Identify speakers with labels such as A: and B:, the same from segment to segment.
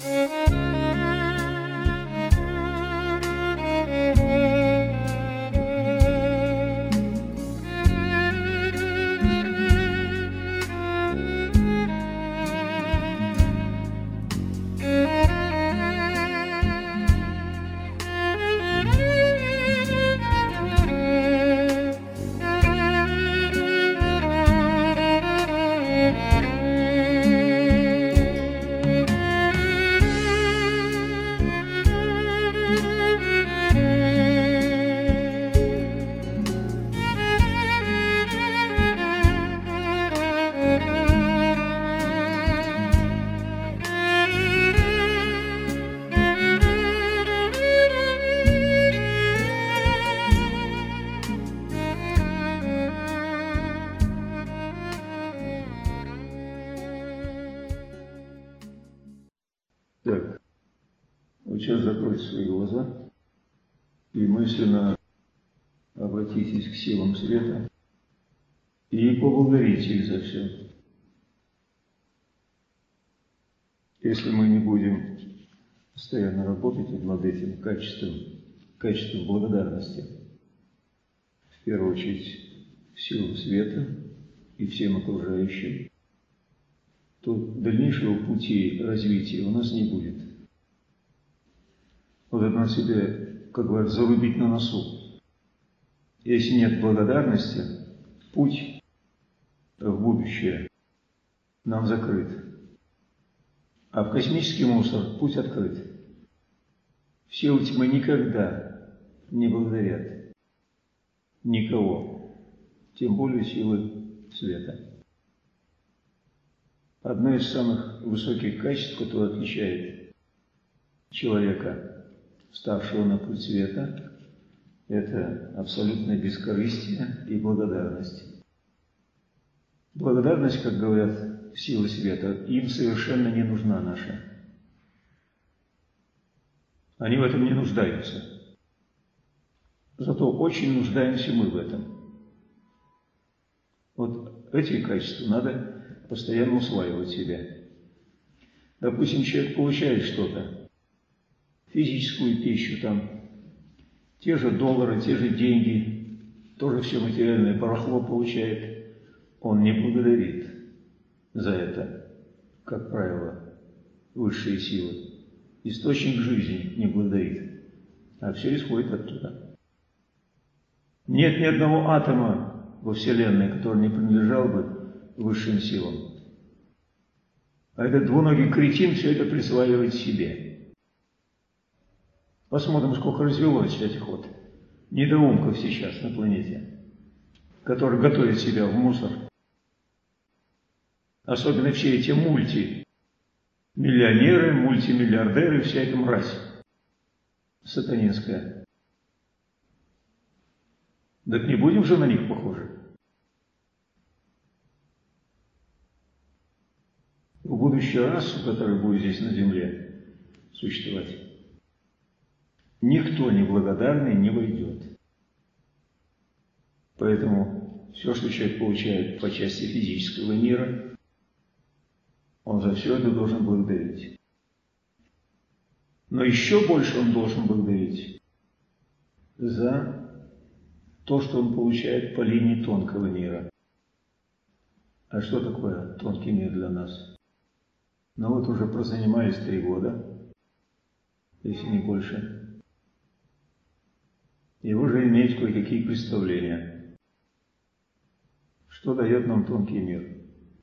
A: Так, вот сейчас закройте свои глаза и мысленно обратитесь к силам света и поблагодарите их за все. Если мы не будем постоянно работать над этим качеством благодарности, в первую очередь силам света и всем окружающим, то дальнейшего пути развития у нас не будет. Вот это на себе, как говорят, зарубить на носу. Если нет благодарности, путь в будущее нам закрыт. А в космический мусор путь открыт. Силы тьмы никогда не благодарят никого, тем более силы света. Одно из самых высоких качеств, которое отличает человека, вставшего на путь света, это абсолютное бескорыстие и благодарность. Благодарность, как говорят силы света, им совершенно не нужна наша. Они в этом не нуждаются. Зато очень нуждаемся мы в этом. Вот эти качества надо постоянно усваивать в себе. Допустим, человек получает что-то, физическую пищу, там, те же доллары, те же деньги, тоже все материальное барахло получает, он не благодарит за это, как правило, высшие силы. Источник жизни не благодарит, а все исходит оттуда. Нет ни одного атома во Вселенной, который не принадлежал бы высшим силам. А этот двуногий кретин все это присваивает себе. Посмотрим, сколько развелось этих вот недоумков сейчас на планете, которые готовят себя в мусор. Особенно все эти мультимиллионеры, мультимиллиардеры, вся эта мразь сатанинская. Так не будем же на них похожи? В будущую расу, которая будет здесь на Земле существовать, никто неблагодарный не войдет. Поэтому все, что человек получает по части физического мира, он за все это должен благодарить. Но еще больше он должен благодарить за то, что он получает по линии тонкого мира. А что такое тонкий мир для нас? Ну вот уже прозанимались 3 года, если не больше. И вы уже имеете кое-какие представления, что дает нам тонкий мир.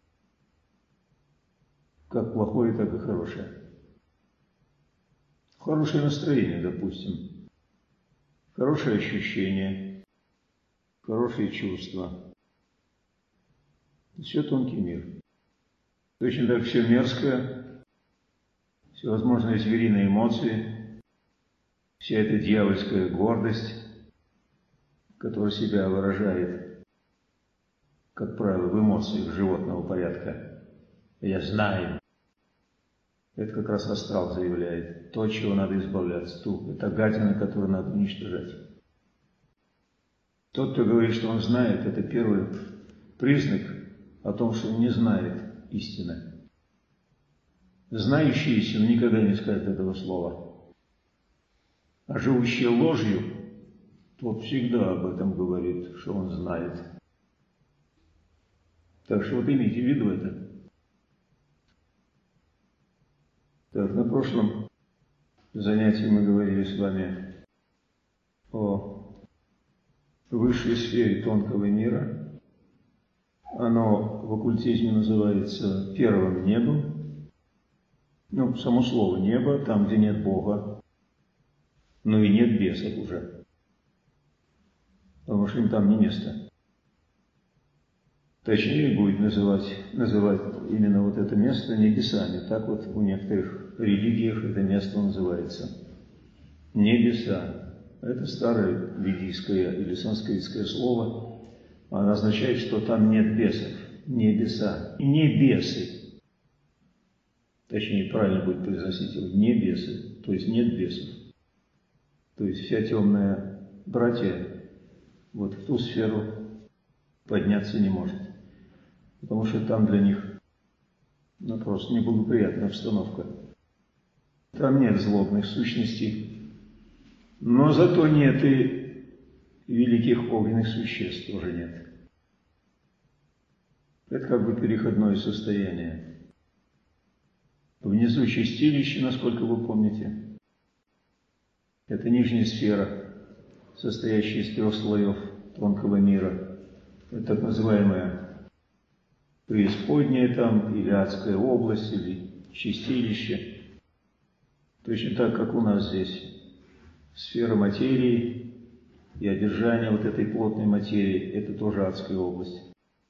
A: Как плохое, так и хорошее. Хорошее настроение, допустим. Хорошее ощущение, хорошие чувства. Все тонкий мир. Точно так все мерзкое, всевозможные звериные эмоции, вся эта дьявольская гордость, которая себя выражает, как правило, в эмоциях животного порядка. Я знаю. Это как раз астрал заявляет. То, от чего надо избавляться. Это гадина, которую надо уничтожать. Тот, кто говорит, что он знает, это первый признак о том, что он не знает истины. Знающий истину никогда не скажет этого слова. А живущий ложью, тот всегда об этом говорит, что он знает. Так что вот имейте в виду это. Так, на прошлом занятии мы говорили с вами о высшей сфере тонкого мира. Оно в оккультизме называется первым небом. Ну, само слово небо, там, где нет Бога, но и нет бесов уже. Потому что им там не место. Точнее будет называть именно вот это место небесами. Так вот в некоторых религиях это место называется. Небеса. Это старое ведийское или санскритское слово. Оно означает, что там нет бесов. Небеса. Не бесы. Точнее, правильно будет произносить его. Не бесы. То есть нет бесов. То есть вся темная братья вот в ту сферу подняться не может. Потому что там для них просто неблагоприятная обстановка. Там нет злобных сущностей, но зато нет и великих огненных существ тоже нет. Это как бы переходное состояние. Внизу чистилище, насколько вы помните, это нижняя сфера, состоящая из 3 слоев тонкого мира. Это так называемая преисподняя там, или адская область, или чистилище. Точно так, как у нас здесь сфера материи и одержание вот этой плотной материи, это тоже адская область.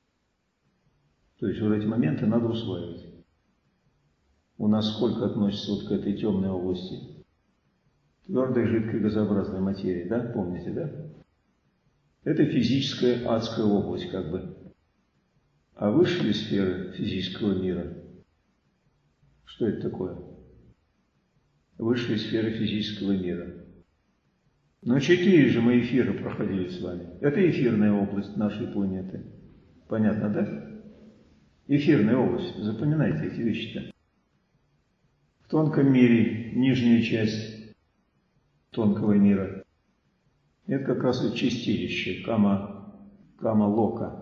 A: То есть вот эти моменты надо усваивать. У нас сколько относится вот к этой темной области? Твердой, жидкой, газообразной материи, да? Помните, да? Это физическая адская область, как бы. А высшие сферы физического мира, что это такое? Высшие сферы физического мира. Но 4 же мы эфира проходили с вами. Это эфирная область нашей планеты. Понятно, да? Эфирная область. Запоминайте эти вещи-то. В тонком мире нижняя часть тонкого мира. Это как раз и чистилище, кама-лока.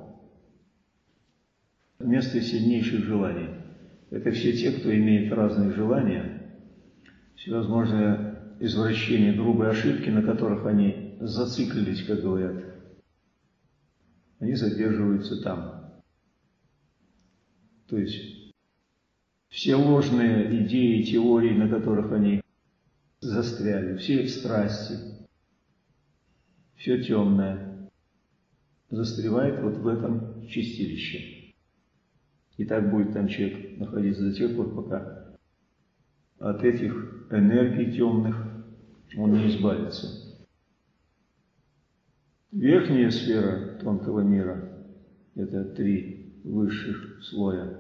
A: Место сильнейших желаний. Это все те, кто имеет разные желания, всевозможные извращения, грубые ошибки, на которых они зациклились, как говорят. Они задерживаются там. То есть все ложные идеи, теории, на которых они застряли, все их страсти, все темное, застревает вот в этом чистилище. И так будет там человек находиться до тех пор, пока от этих энергий темных он не избавится. Верхняя сфера тонкого мира – это 3 высших слоя.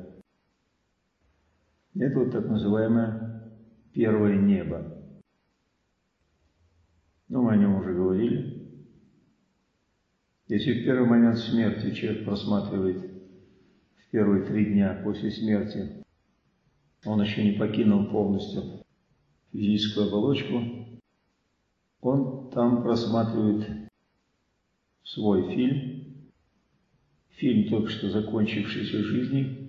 A: Это вот так называемое первое небо. Ну, мы о нем уже говорили. Если в первый момент смерти человек просматривает в первые 3 дня после смерти, он еще не покинул полностью физическую оболочку, он там просматривает свой фильм только что закончившейся жизни,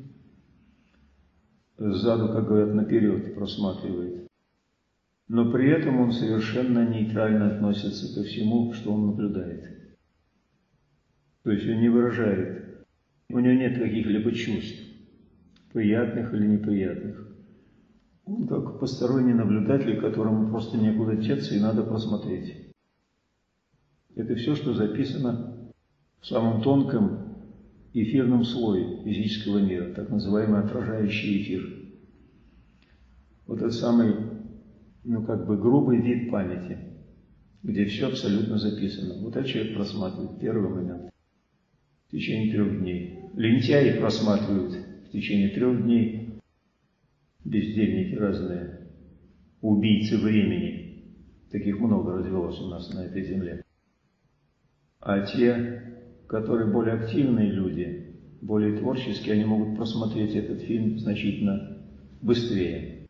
A: сзаду, как говорят, наперед просматривает. Но при этом он совершенно нейтрально относится ко всему, что он наблюдает. То есть он не выражает, у него нет каких-либо чувств, приятных или неприятных. Он как посторонний наблюдатель, которому просто некуда деться и надо просмотреть. Это все, что записано в самом тонком эфирном слое физического мира, так называемый отражающий эфир. Вот этот самый, грубый вид памяти, где все абсолютно записано. Вот этот человек просматривает первый момент в течение 3 дней. Лентяи просматривают в течение 3 дней. Бездельники разные, убийцы времени. Таких много развелось у нас на этой земле. А те, которые более активные люди, более творческие, они могут просмотреть этот фильм значительно быстрее.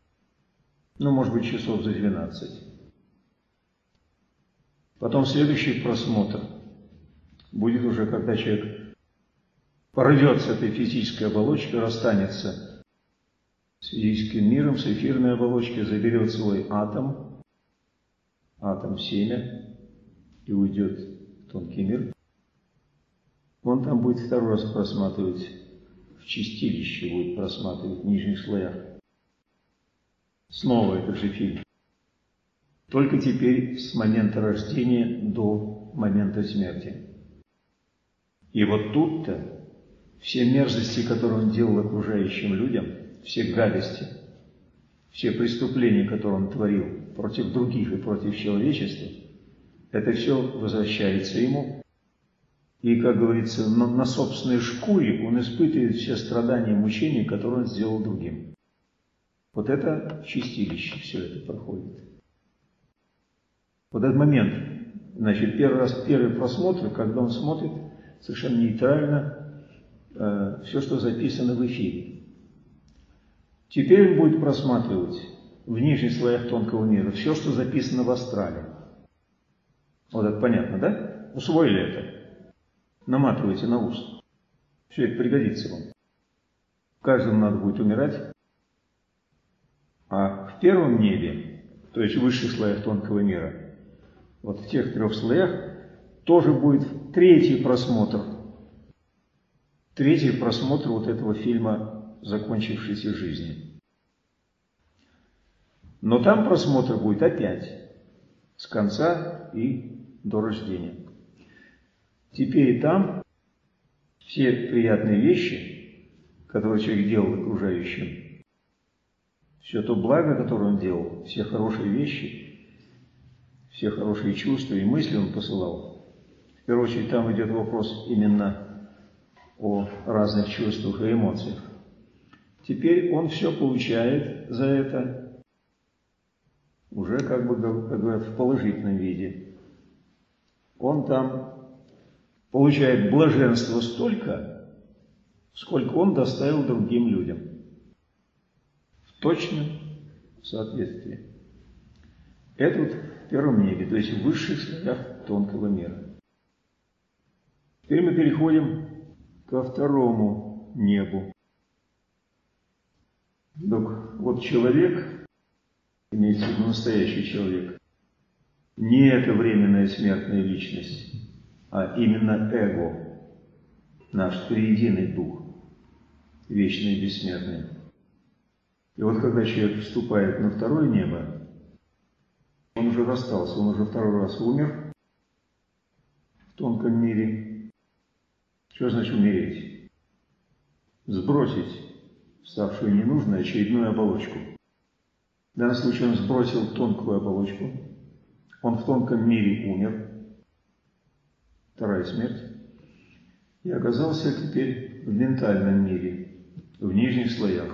A: ну, может быть, часов за 12. Потом следующий просмотр будет уже, когда человек порвет с этой физической оболочкой, расстанется с физическим миром, с эфирной оболочкой, заберет свой атом, семя, и уйдет в тонкий мир. Он там будет второй раз просматривать, в чистилище будет просматривать, в нижних слоях. Снова этот же фильм. Только теперь с момента рождения до момента смерти. И вот тут-то все мерзости, которые он делал окружающим людям, все гадости, все преступления, которые он творил против других и против человечества, это все возвращается ему. И, как говорится, на собственной шкуре он испытывает все страдания и мучения, которые он сделал другим. Вот это в чистилище все это проходит. Вот этот момент, значит, первый просмотр, когда он смотрит совершенно нейтрально все, что записано в эфире. Теперь он будет просматривать в нижних слоях тонкого мира все, что записано в астрале. Вот это понятно, да? Усвоили это? Наматывайте на ус. Все это пригодится вам. Каждому надо будет умирать. А в первом небе, то есть в высших слоях тонкого мира, вот в тех 3 слоях, тоже будет третий просмотр. Третий просмотр вот этого фильма «Закончившейся жизни». Но там просмотр будет опять с конца и до рождения. Теперь там все приятные вещи, которые человек делал окружающим, все то благо, которое он делал, все хорошие вещи, все хорошие чувства и мысли он посылал. В первую очередь там идет вопрос именно о разных чувствах и эмоциях. Теперь он все получает за это уже, как говорят, в положительном виде. Он там получает блаженство столько, сколько он доставил другим людям. В точном соответствии. Это вот в первом небе, то есть в высших слоях тонкого мира. Теперь мы переходим ко второму небу. Так, вот человек, имеется в виду настоящий человек, не это временная смертная личность, а именно эго, наш триединый дух, вечный и бессмертный. И вот когда человек вступает на второе небо, он уже расстался, он уже второй раз умер в тонком мире. Что значит умереть? Сбросить ставшую ненужной очередную оболочку. В данном случае он сбросил тонкую оболочку, он в тонком мире умер, вторая смерть, и оказался теперь в ментальном мире, в нижних слоях.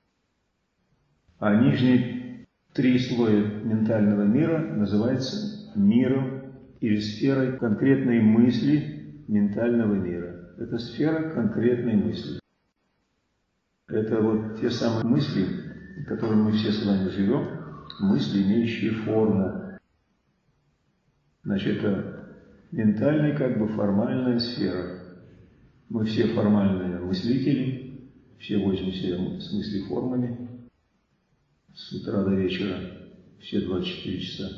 A: А нижние 3 слоя ментального мира называются миром или сферой конкретной мысли ментального мира. Это сфера конкретной мысли. Это вот те самые мысли, в которых мы все с вами живем, мысли, имеющие форму. Значит, это ментальная, как бы формальная сфера. Мы все формальные мыслители, все возимся с мысли формами. С утра до вечера, все 24 часа.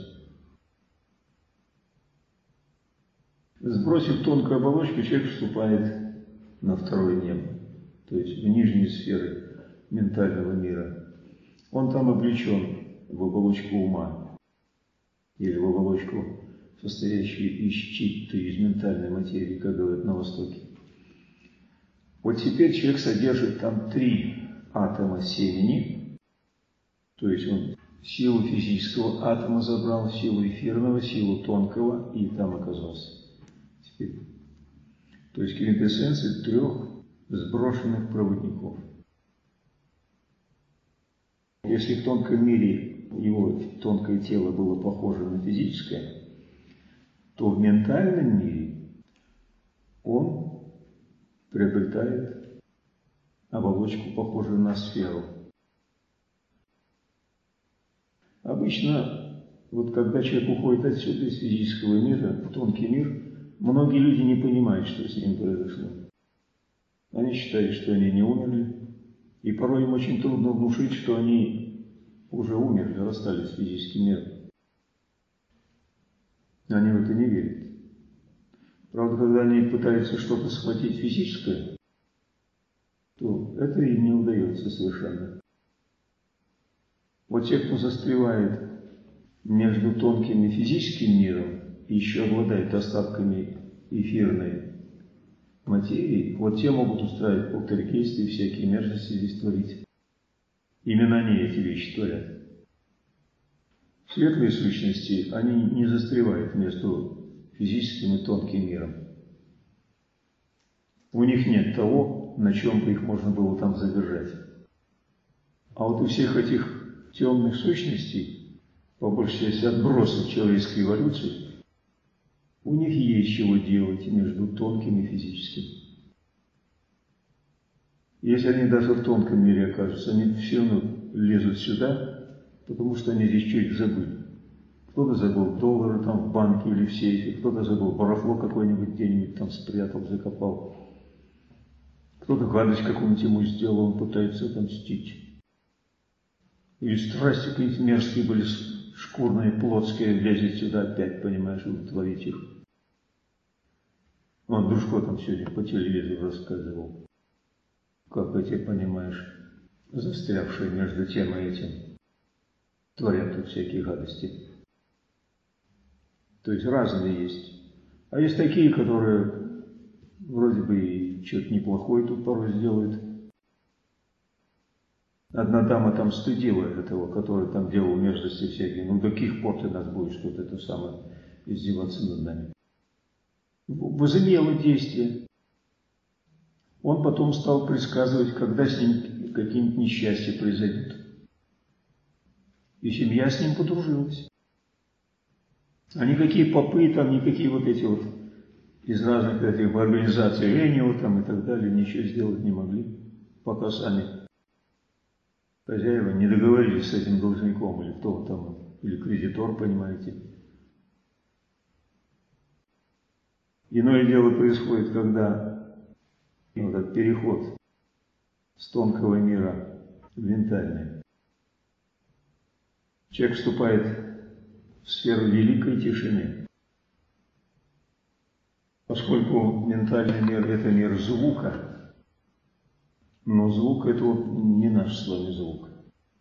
A: Сбросив тонкую оболочку, человек вступает на второе небо, то есть в нижние сферы ментального мира. Он там облечен в оболочку ума, или в оболочку, состоящую из читты, из ментальной материи, как говорят на Востоке. Вот теперь человек содержит там 3 атома семени, то есть он силу физического атома забрал, силу эфирного, силу тонкого, и там оказался. Теперь. То есть квинтэссенция 3 сброшенных проводников. Если в тонком мире его тонкое тело было похоже на физическое, то в ментальном мире он приобретает оболочку, похожую на сферу. Обычно, вот когда человек уходит отсюда, из физического мира, в тонкий мир, многие люди не понимают, что с ним произошло. Они считают, что они не умерли, и порой им очень трудно внушить, что они уже умерли, расстались с физическим миром. Они в это не верят. Правда, когда они пытаются что-то схватить физическое, то это им не удается совершенно. Вот те, кто застревает между тонким и физическим миром и еще обладает остатками эфирной материи, вот те могут устраивать полтергейсты и всякие мерзости здесь творить. Именно они эти вещи творят. Светлые сущности, они не застревают между физическим и тонким миром. У них нет того, на чем бы их можно было там задержать. А вот у всех этих темных сущностей, по большей части отбросов человеческой эволюции, у них есть чего делать между тонким и физическим. Если они даже в тонком мире окажутся, они все равно лезут сюда, потому что они здесь что-то забыли. Кто-то забыл доллары там в банке или в сейфе, кто-то забыл барахло какое-нибудь где-нибудь там спрятал, закопал. Кто-то гадость какую-нибудь ему сделал, он пытается отомстить. Или страсти какие-то мерзкие были, шкурные, плотские, лезет сюда опять, понимаешь, удовлетворить их. Он Дружко там сегодня по телевизору рассказывал, как эти, понимаешь, застрявшие между тем и этим, творят тут всякие гадости. То есть разные есть. А есть такие, которые вроде бы и что-то неплохое тут порой сделают. Одна дама там стыдила этого, который там делал мерзости всякие. Ну, до каких пор ты нас будешь тут это самое издеваться над нами? Возымело действие. Он потом стал предсказывать, когда с ним какие-нибудь несчастья произойдут. И семья с ним подружилась. А никакие попы там, никакие вот эти вот из разных этих организаций Ренио там и так далее ничего сделать не могли, пока сами хозяева не договорились с этим должником или кто там, или кредитор, понимаете. Иное дело происходит, когда этот переход с тонкого мира в ментальный. Человек вступает в сферу великой тишины. Поскольку ментальный мир – это мир звука, но звук – это вот не наш с вами звук.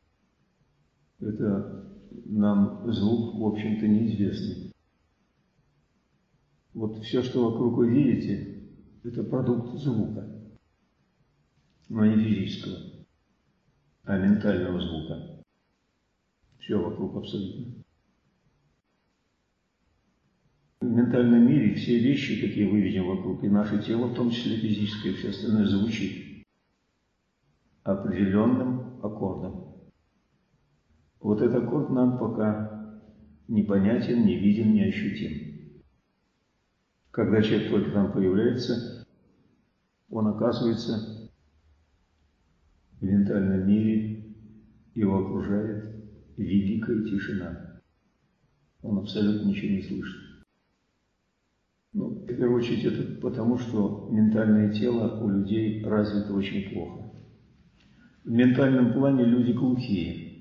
A: Это нам звук, в общем-то, неизвестный. Вот все, что вокруг вы видите, это продукт звука, но не физического, а ментального звука. Все вокруг абсолютно. В ментальном мире все вещи, какие мы видим вокруг, и наше тело, в том числе физическое, и все остальное, звучит определенным аккордом. Вот этот аккорд нам пока непонятен, не виден, не ощутим. Когда человек только там появляется, он оказывается в ментальном мире, его окружает великая тишина. Он абсолютно ничего не слышит. Ну, в первую очередь, это потому, что ментальное тело у людей развито очень плохо. В ментальном плане люди глухие.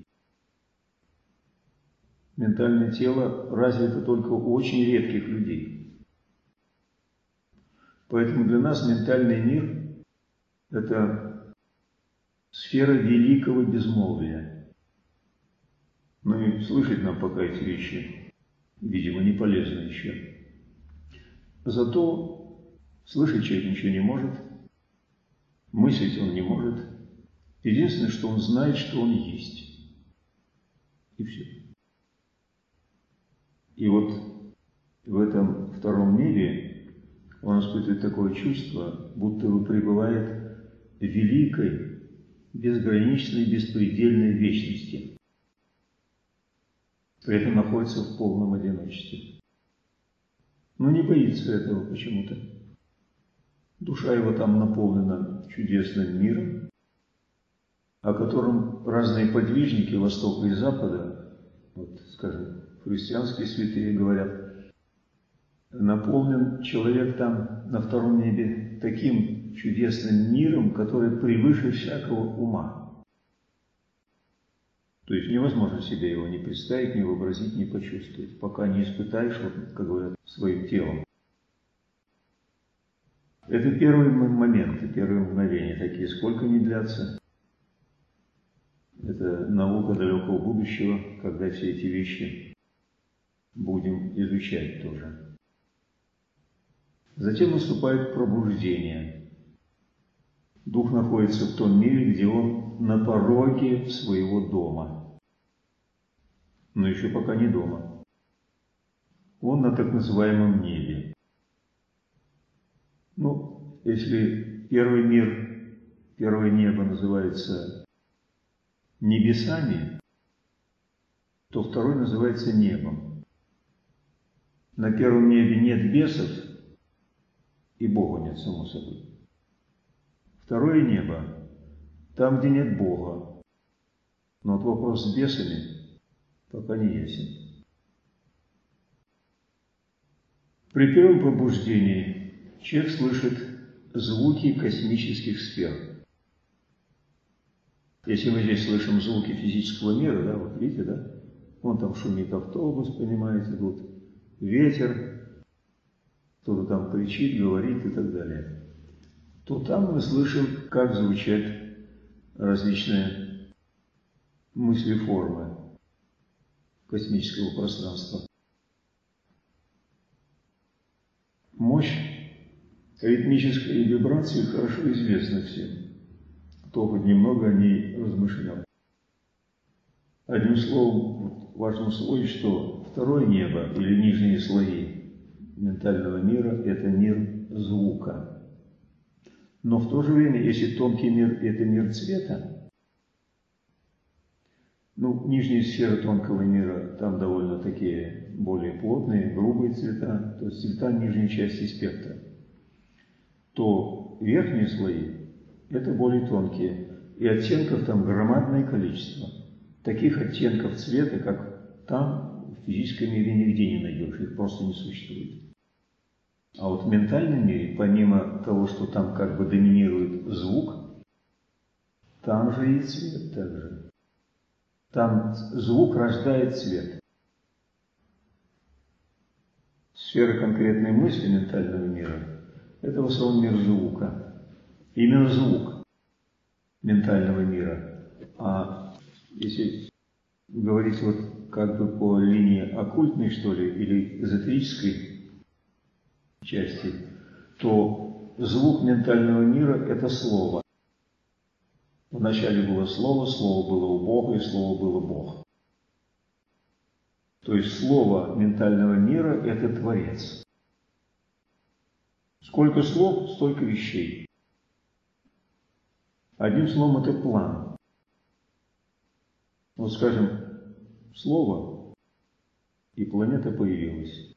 A: Ментальное тело развито только у очень редких людей. Поэтому для нас ментальный мир – это сфера великого безмолвия. Ну и слышать нам пока эти вещи, видимо, не полезно еще. Зато слышать человек ничего не может, мыслить он не может. Единственное, что он знает, что он есть. И все. И вот в этом втором мире он испытывает такое чувство, будто бы пребывает в великой, безграничной, беспредельной вечности. При этом находится в полном одиночестве. Но не боится этого почему-то. Душа его там наполнена чудесным миром, о котором разные подвижники Востока и Запада, вот скажем, христианские святые говорят, наполнен человек там на втором небе таким чудесным миром, который превыше всякого ума. То есть невозможно себе его ни представить, ни вообразить, ни почувствовать, пока не испытаешь, вот, как говорят, своим телом. Это первые моменты, первые мгновения такие, сколько они длятся. Это наука далекого будущего, когда все эти вещи будем изучать тоже. Затем наступает пробуждение. Дух находится в том мире, где он на пороге своего дома. Но еще пока не дома. Он на так называемом небе. Ну, если первый мир, первое небо называется небесами, то второй называется небом. На первом небе нет бесов, и Бога нет, само собой. Второе небо, там, где нет Бога. Но вот вопрос с бесами пока не ясен. При первом пробуждении человек слышит звуки космических сфер. Если мы здесь слышим звуки физического мира, да, вот видите, да? Вон там шумит автобус, понимаете, тут ветер, кто-то там кричит, говорит и так далее. То там мы слышим, как звучат различные мысли-формы космического пространства. Мощь ритмической вибрации хорошо известна всем, кто хоть немного о ней размышлял. Одним словом, важно усвоить, что второе небо или нижние слои ментального мира – это мир звука. Но в то же время, если тонкий мир – это мир цвета, ну, нижние сферы тонкого мира там довольно такие более плотные, грубые цвета, то есть цвета нижней части спектра, то верхние слои – это более тонкие, и оттенков там громадное количество. Таких оттенков цвета, как там, в физическом мире нигде не найдешь, их просто не существует. А вот в ментальном мире, помимо того, что там как бы доминирует звук, там же и цвет также. Там звук рождает цвет. Сфера конкретной мысли ментального мира – это в основном мир звука. Именно звук ментального мира. А если говорить вот как бы по линии оккультной, что ли, или эзотерической части, то звук ментального мира – это слово. Вначале было слово, слово было у Бога, и слово было Бог. То есть слово ментального мира – это Творец. Сколько слов, столько вещей. Одним словом, это план. Вот скажем, слово, и планета появилась.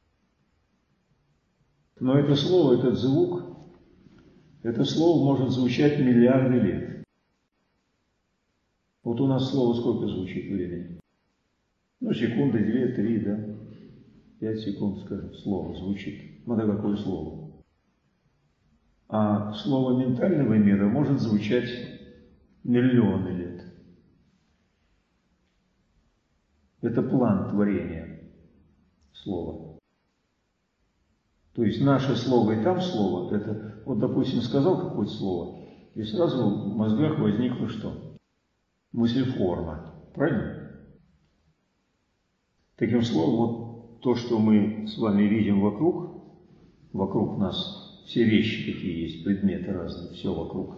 A: Но это слово, этот звук, это слово может звучать миллиарды лет. Вот у нас слово сколько звучит времени? Ну, секунды, 2, 3, да? 5 секунд, скажем, слово звучит. Смотря какое слово. А слово ментального мира может звучать миллионы лет. Это план творения слова. То есть наше слово и там слово, это, вот, допустим, сказал какое-то слово, и сразу в мозгах возникло что? Мыслеформа. Правильно? Таким словом, вот то, что мы с вами видим вокруг нас, все вещи такие есть, предметы разные, все вокруг.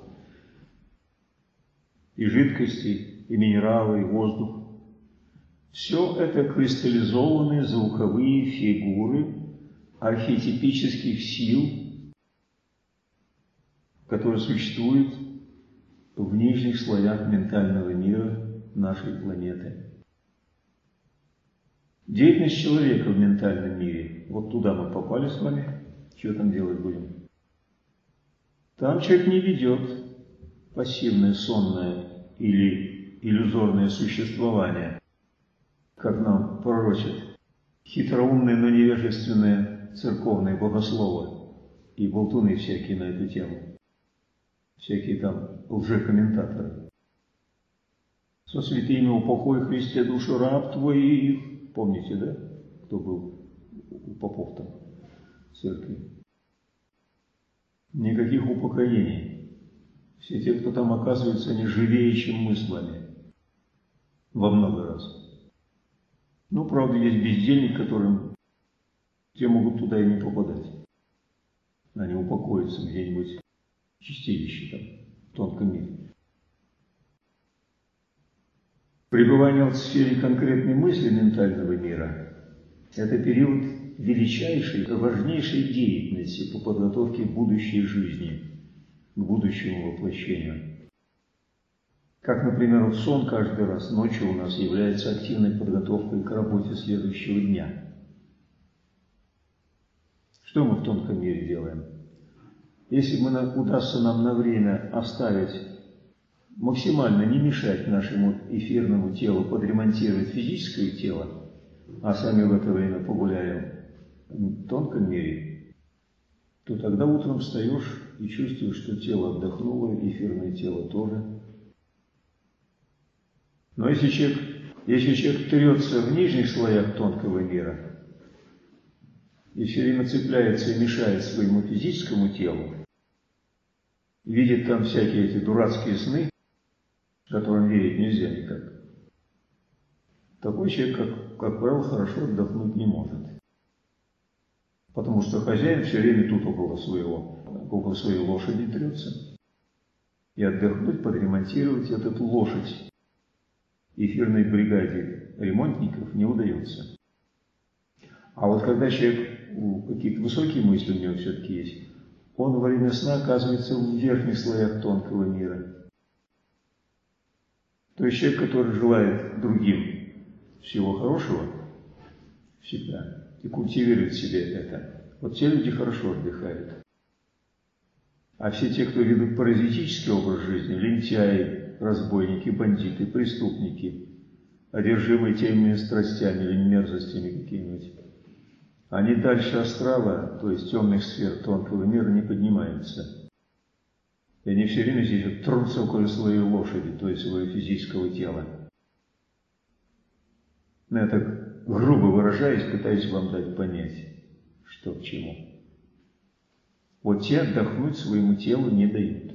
A: И жидкости, и минералы, и воздух. Все это кристаллизованные звуковые фигуры архетипических сил, которые существуют в нижних слоях ментального мира нашей планеты. Деятельность человека в ментальном мире, вот туда мы попали с вами, что там делать будем? Там человек не ведет пассивное, сонное или иллюзорное существование. как нам пророчат хитроумные, но невежественные церковные богословы и болтуны всякие на эту тему, всякие там лжекомментаторы. Со святыми упокой, Христе, душу раб твоих. Помните, да, кто был у попов там в церкви? Никаких упокоений. Все те, кто там оказывается, они живее, чем мы с вами. Во много раз. Ну, правда, есть бездельник, которым те могут туда и не попадать. Они упокоятся где-нибудь в чистилище, там, в тонком мире. Пребывание в сфере конкретной мысли ментального мира – это период величайшей, важнейшей деятельности по подготовке будущей жизни, к будущему воплощению. Как, например, сон каждый раз ночью у нас является активной подготовкой к работе следующего дня. Что мы в тонком мире делаем? Если удастся нам на время оставить, максимально не мешать нашему эфирному телу подремонтировать физическое тело, а сами в это время погуляем в тонком мире, то тогда утром встаешь и чувствуешь, что тело отдохнуло, эфирное тело тоже. Но если человек трется в нижних слоях тонкого мира и все время цепляется и мешает своему физическому телу, видит там всякие эти дурацкие сны, которым верить нельзя никак, такой человек, как правило, хорошо отдохнуть не может. Потому что хозяин все время тут около своей лошади трется. И отдохнуть, подремонтировать эту лошадь эфирной бригаде ремонтников не удается. А вот когда человек, какие-то высокие мысли у него все-таки есть, он во время сна оказывается в верхних слоях тонкого мира. То есть человек, который желает другим всего хорошего, всегда, и культивирует в себе это, вот те люди хорошо отдыхают. А все те, кто ведут паразитический образ жизни, лентяи, разбойники, бандиты, преступники, одержимые теми страстями или мерзостями какими-нибудь, они дальше астрала, то есть темных сфер тонкого мира, не поднимаются. И они все время здесь трутся около своей лошади, то есть своего физического тела. Но я так грубо выражаясь, пытаюсь вам дать понять, что к чему. Вот те отдохнуть своему телу не дают.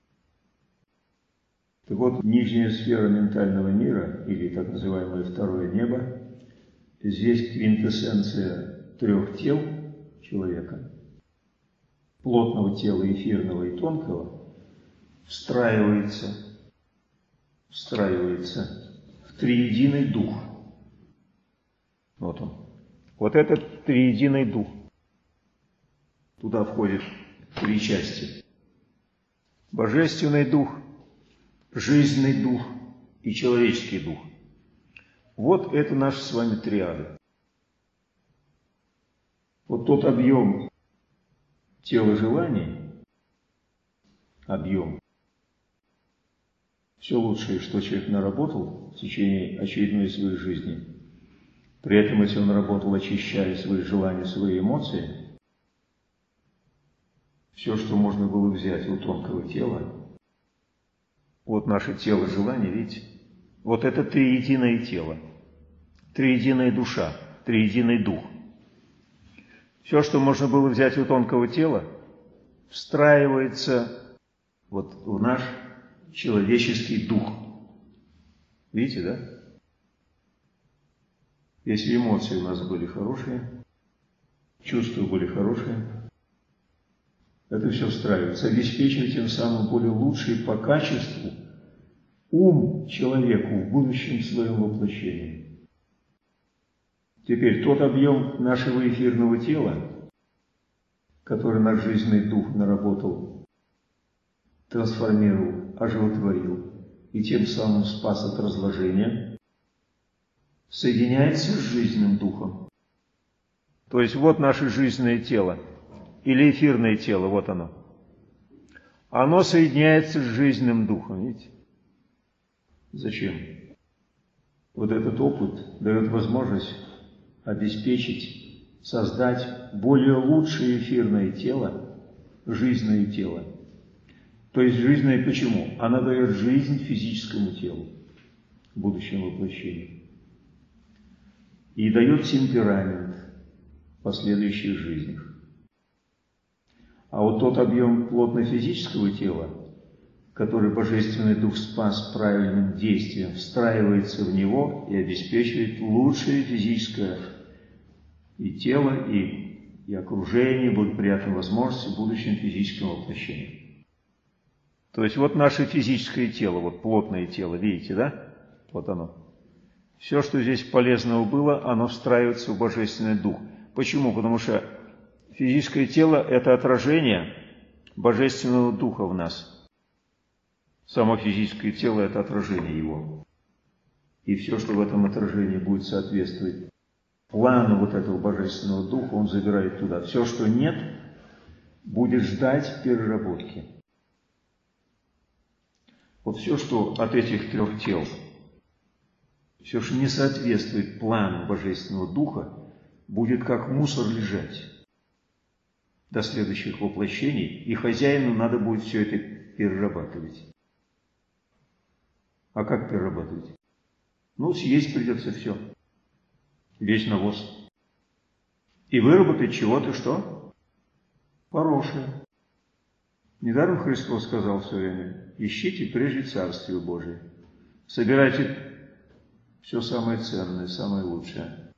A: Так вот, нижняя сфера ментального мира, или так называемое второе небо, здесь квинтэссенция трех тел человека, плотного тела, эфирного и тонкого, встраивается в триединый дух. Вот он. Вот этот триединый дух. Туда входит три части. Божественный дух, жизненный дух и человеческий дух. Вот это наши с вами триады. Вот тот объем тела желаний, объем, все лучшее, что человек наработал в течение очередной своей жизни. При этом, если он работал, очищая свои желания, свои эмоции, все, что можно было взять у тонкого тела, вот наше тело желаний, видите, вот это триединое тело, триединая душа, триединый дух. Все, что можно было взять у тонкого тела, встраивается вот в наш человеческий дух. Видите, да? Если эмоции у нас были хорошие, чувства были хорошие, это все встраивается, обеспечивает тем самым более лучший по качеству ум человеку в будущем своем воплощении. Теперь тот объем нашего эфирного тела, который наш жизненный дух наработал, трансформировал, оживотворил и тем самым спас от разложения, соединяется с жизненным духом. То есть вот наше жизненное тело, или эфирное тело, вот оно. Оно соединяется с жизненным духом, видите? Зачем? Вот этот опыт дает возможность обеспечить, создать более лучшее эфирное тело, жизненное тело. То есть жизненное почему? Она дает жизнь физическому телу в будущем воплощении. И дает темперамент в последующих жизнях. А вот тот объем плотно-физического тела, который Божественный Дух спас правильным действием, встраивается в него и обеспечивает лучшее физическое и тело, и окружение, благоприятные возможности в будущем физическом воплощении. То есть вот наше физическое тело, вот плотное тело, видите, да? Вот оно. Все, что здесь полезного было, оно встраивается в Божественный Дух. Почему? Потому что физическое тело – это отражение Божественного Духа в нас. Само физическое тело – это отражение его. И все, что в этом отражении будет соответствовать плану вот этого Божественного Духа, он забирает туда. Все, что нет, будет ждать переработки. Вот все, что от этих трех тел, все, что не соответствует плану Божественного Духа, будет как мусор лежать до следующих воплощений, и хозяину надо будет все это перерабатывать. А как перерабатывать? Ну, съесть придется все. Весь навоз. И выработать чего-то что? Хорошее. Недаром Христос сказал в свое время: ищите прежде Царствие Божие. Собирайте все самое ценное, самое лучшее.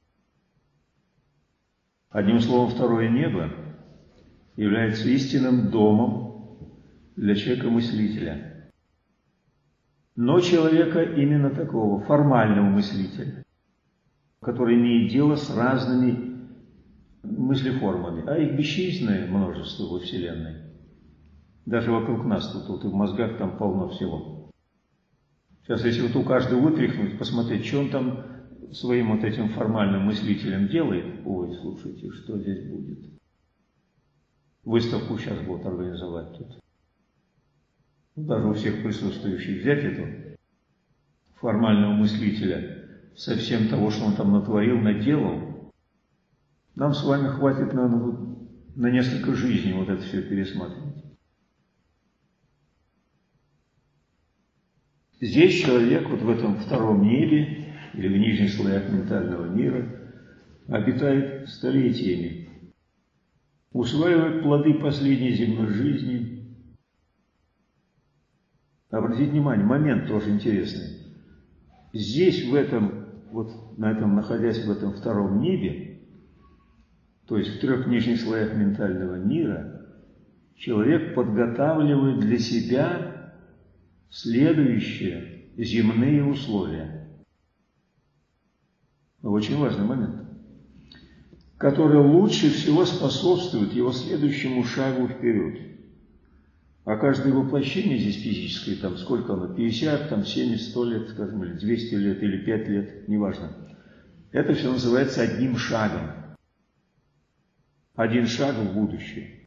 A: Одним словом, второе небо является истинным домом для человека-мыслителя. Но человека именно такого, формального мыслителя, который имеет дело с разными мыслеформами, а их бесчисленное множество во Вселенной. Даже вокруг нас тут и в мозгах там полно всего. Сейчас, если вот у каждого вытряхнуть, посмотреть, что он там своим вот этим формальным мыслителем делает, ой, слушайте, что здесь будет? Выставку сейчас будут организовать тут. Даже у всех присутствующих взять этого формального мыслителя со всем того, что он там натворил, наделал, нам с вами хватит на несколько жизней вот это все пересматривать. Здесь человек вот в этом втором небе или в нижних слоях ментального мира обитает столетиями, усваивает плоды последней земной жизни. Обратите внимание, момент тоже интересный. Здесь, в этом, вот на этом, находясь в этом втором небе, то есть в трех нижних слоях ментального мира, человек подготавливает для себя следующие земные условия. Очень важный момент, который лучше всего способствует его следующему шагу вперед. А каждое воплощение здесь физическое, там сколько оно, 50, там 70, 100 лет, скажем, или 200 лет, или 5 лет, неважно. Это все называется одним шагом. Один шаг в будущее.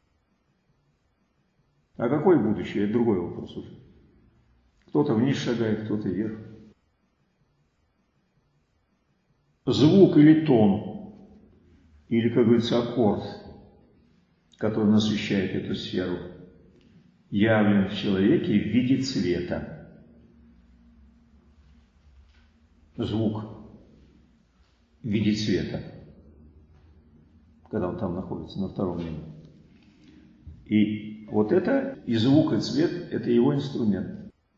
A: А какое будущее? Это другой вопрос уже. Кто-то вниз шагает, кто-то вверх. Звук или тон, или, как говорится, аккорд, который насыщает эту сферу, явлен в человеке в виде цвета. Звук в виде цвета, когда он там находится, на втором небе. И вот это, и звук, и цвет, это его инструмент.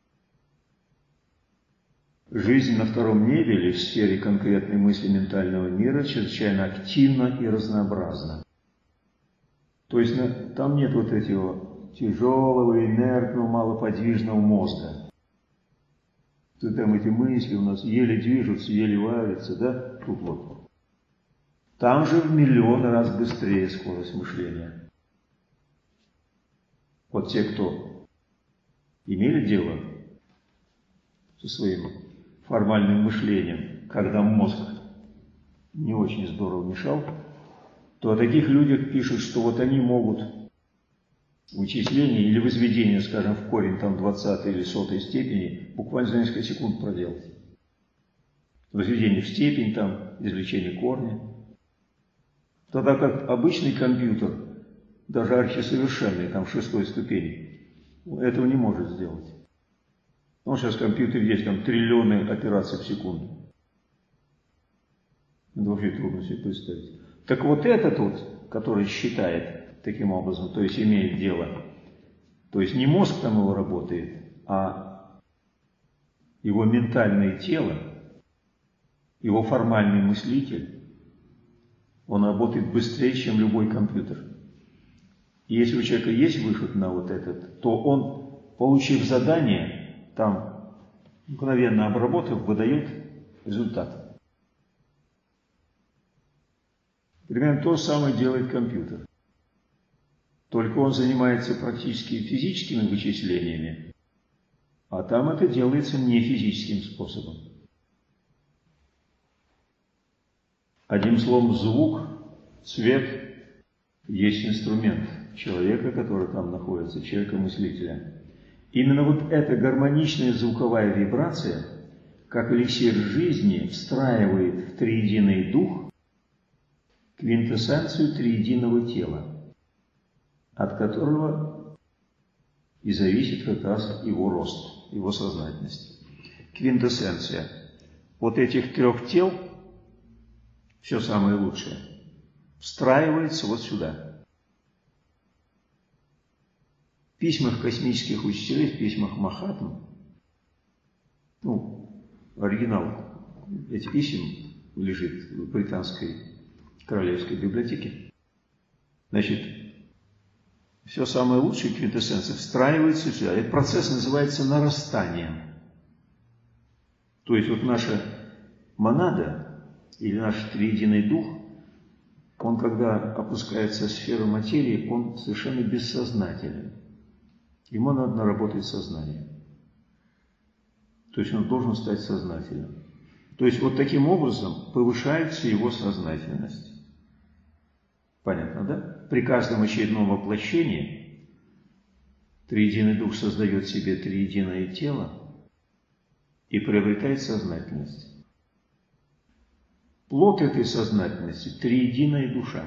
A: Жизнь на втором небе или в сфере конкретной мысли ментального мира чрезвычайно активна и разнообразна. То есть там нет вот этого тяжелого, инертного, малоподвижного мозга. То там эти мысли у нас еле движутся, еле варятся, да? Тут вот. Там же в миллион раз быстрее скорость мышления. Вот те, кто имели дело со своим формальным мышлением, когда мозг не очень здорово мешал, то о таких людях пишут, что вот они могут вычисление или возведение, скажем, в корень там 20 или 100 степени буквально за несколько секунд проделать. возведение в степень, там, извлечение корня. Тогда как обычный компьютер, даже архисовершенный, там, в 6-й ступени, этого не может сделать. Ну, сейчас в компьютере есть там триллионы операций в секунду. Это вообще трудно себе представить. Так вот этот вот, который считает таким образом, то есть имеет дело, то есть не мозг там его работает, а его ментальное тело, его формальный мыслитель, он работает быстрее, чем любой компьютер. И если у человека есть выход на вот этот, то он, получив задание, там, мгновенно обработав, выдает результат. Примерно то же самое делает компьютер. Только он занимается практически физическими вычислениями, а там это делается не физическим способом. Одним словом, звук, цвет есть инструмент человека, который там находится, человека-мыслителя. Именно вот эта гармоничная звуковая вибрация, как эликсир жизни, встраивает в триединый дух квинтэссенцию триединого тела, от которого и зависит как раз его рост, его сознательность. Квинтэссенция вот этих трех тел, все самое лучшее, встраивается вот сюда. В письмах космических учителей, в письмах Махатм, оригинал этих писем лежит в британской королевской библиотеке. Значит, все самое лучшее квинтэссенция встраивается сюда. Этот процесс называется нарастанием. То есть вот наша монада, или наш триединый дух, он, когда опускается в сферу материи, он совершенно бессознателен. Ему надо наработать сознание. То есть он должен стать сознательным. То есть вот таким образом повышается его сознательность. Понятно, да? При каждом очередном воплощении триединый дух создает себе триединое тело и приобретает сознательность. Плод этой сознательности – триединая душа.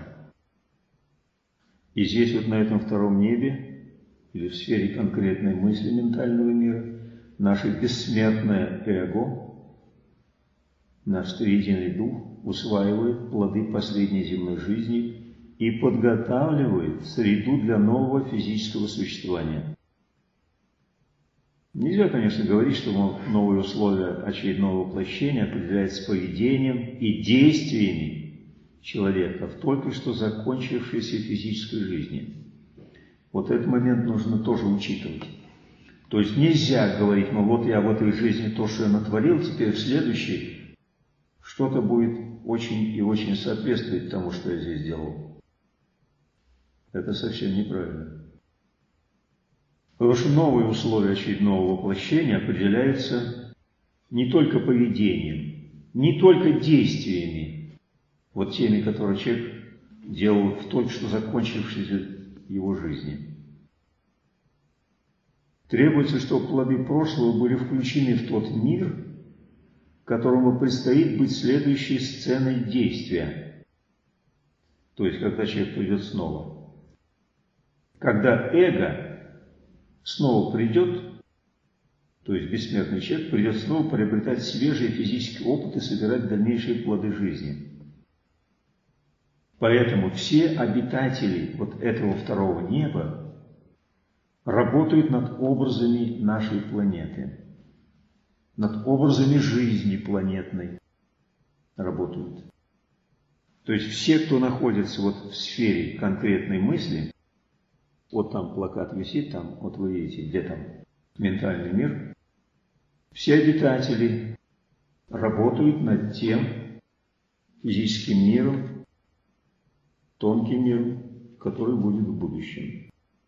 A: И здесь вот на этом втором небе, или в сфере конкретной мысли ментального мира, наше бессмертное эго, наш триединый дух усваивает плоды последней земной жизни и подготавливает среду для нового физического существования. Нельзя, конечно, говорить, что новые условия очередного воплощения определяются поведением и действиями человека в только что закончившейся физической жизни. Вот этот момент нужно тоже учитывать. То есть нельзя говорить, вот я в этой жизни то, что я натворил, теперь в следующей что-то будет очень и очень соответствовать тому, что я здесь делал. Это совсем неправильно. Потому что новые условия очередного воплощения определяются не только поведением, не только действиями, вот теми, которые человек делал в только что закончившейся его жизни. Требуется, чтобы плоды прошлого были включены в тот мир, которому предстоит быть следующей сценой действия. То есть, когда человек придет снова. Когда эго снова придет, то есть бессмертный человек придет снова приобретать свежий физический опыт и собирать дальнейшие плоды жизни. Поэтому все обитатели вот этого второго неба работают над образами нашей планеты, над образами жизни планетной работают. То есть все, кто находится вот в сфере конкретной мысли, вот там плакат висит, там, вот вы видите, где там ментальный мир, все обитатели работают над тем физическим миром, тонким миром, который будет в будущем.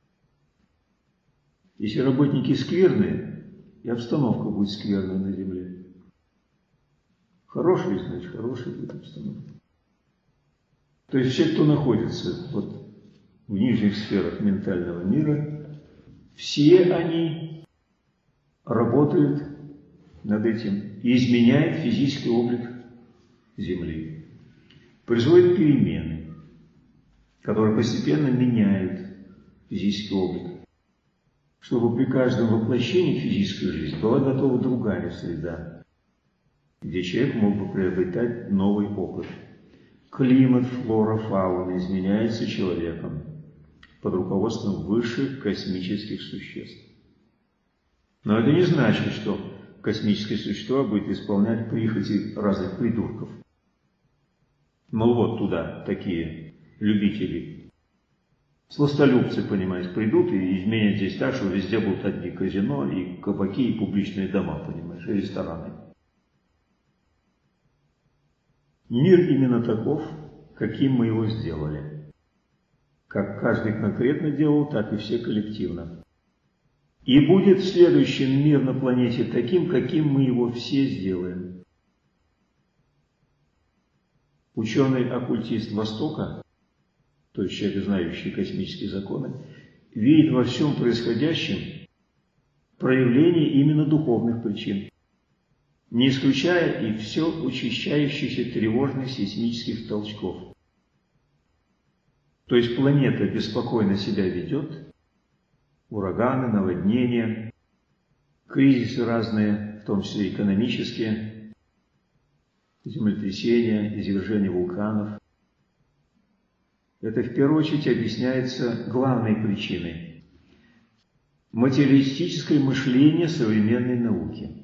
A: Если работники скверные, и обстановка будет скверной на земле. Хорошие, значит, хорошая будет обстановка. То есть все, кто находится вот в нижних сферах ментального мира, все они работают над этим и изменяет физический облик Земли. Производит перемены, которые постепенно меняют физический облик, чтобы при каждом воплощении в физическую жизнь была готова другая среда, где человек мог бы приобретать новый опыт. Климат, флора, фауна изменяется человеком под руководством высших космических существ. Но это не значит, что космическое существо будет исполнять прихоти разных придурков. Мол, вот туда такие любители, сластолюбцы, понимаете, придут и изменят здесь так, что везде будут одни казино, и кабаки, и публичные дома, понимаешь, и рестораны. Мир именно таков, каким мы его сделали. Как каждый конкретно делал, так и все коллективно. И будет в следующем мир на планете таким, каким мы его все сделаем. Ученый-оккультист Востока, то есть человек, знающий космические законы, видит во всем происходящем проявление именно духовных причин, не исключая и все учащающихся тревожных сейсмических толчков. То есть планета беспокойно себя ведет, ураганы, наводнения, кризисы разные, в том числе экономические, землетрясения, извержения вулканов. Это в первую очередь объясняется главной причиной – материалистическое мышление современной науки.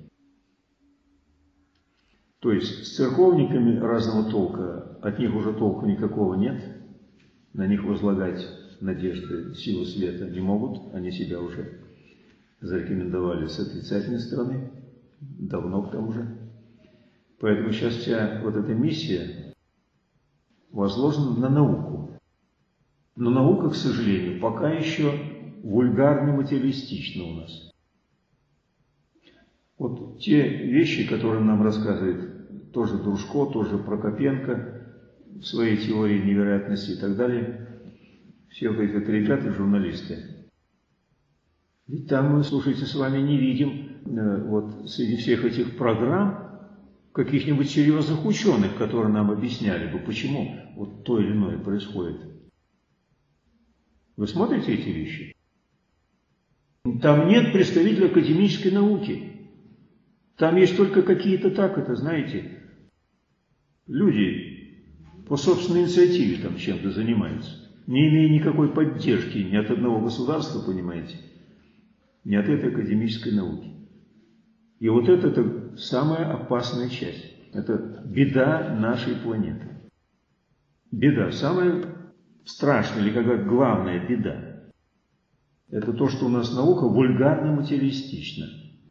A: То есть с церковниками разного толка, от них уже толку никакого нет, на них возлагать надежды, силу света не могут, они себя уже зарекомендовали с отрицательной стороны, давно к тому же. Поэтому сейчас вся вот эта миссия возложена на науку. Но наука, к сожалению, пока еще вульгарно материалистична у нас. Вот те вещи, которые нам рассказывает тоже Дружко, тоже Прокопенко в своей теории невероятности и так далее, все вот эти ребята, журналисты. Ведь там мы, слушайте, с вами не видим вот среди всех этих программ каких-нибудь серьезных ученых, которые нам объясняли бы, почему вот то или иное происходит. Вы смотрите эти вещи? Там нет представителей академической науки. Там есть только какие-то так, это знаете, люди по собственной инициативе там чем-то занимаются, не имея никакой поддержки ни от одного государства, понимаете, ни от этой академической науки. И вот это самая опасная часть. Это беда нашей планеты. Беда, самая страшная или какая главная беда. Это то, что у нас наука вульгарно материалистична.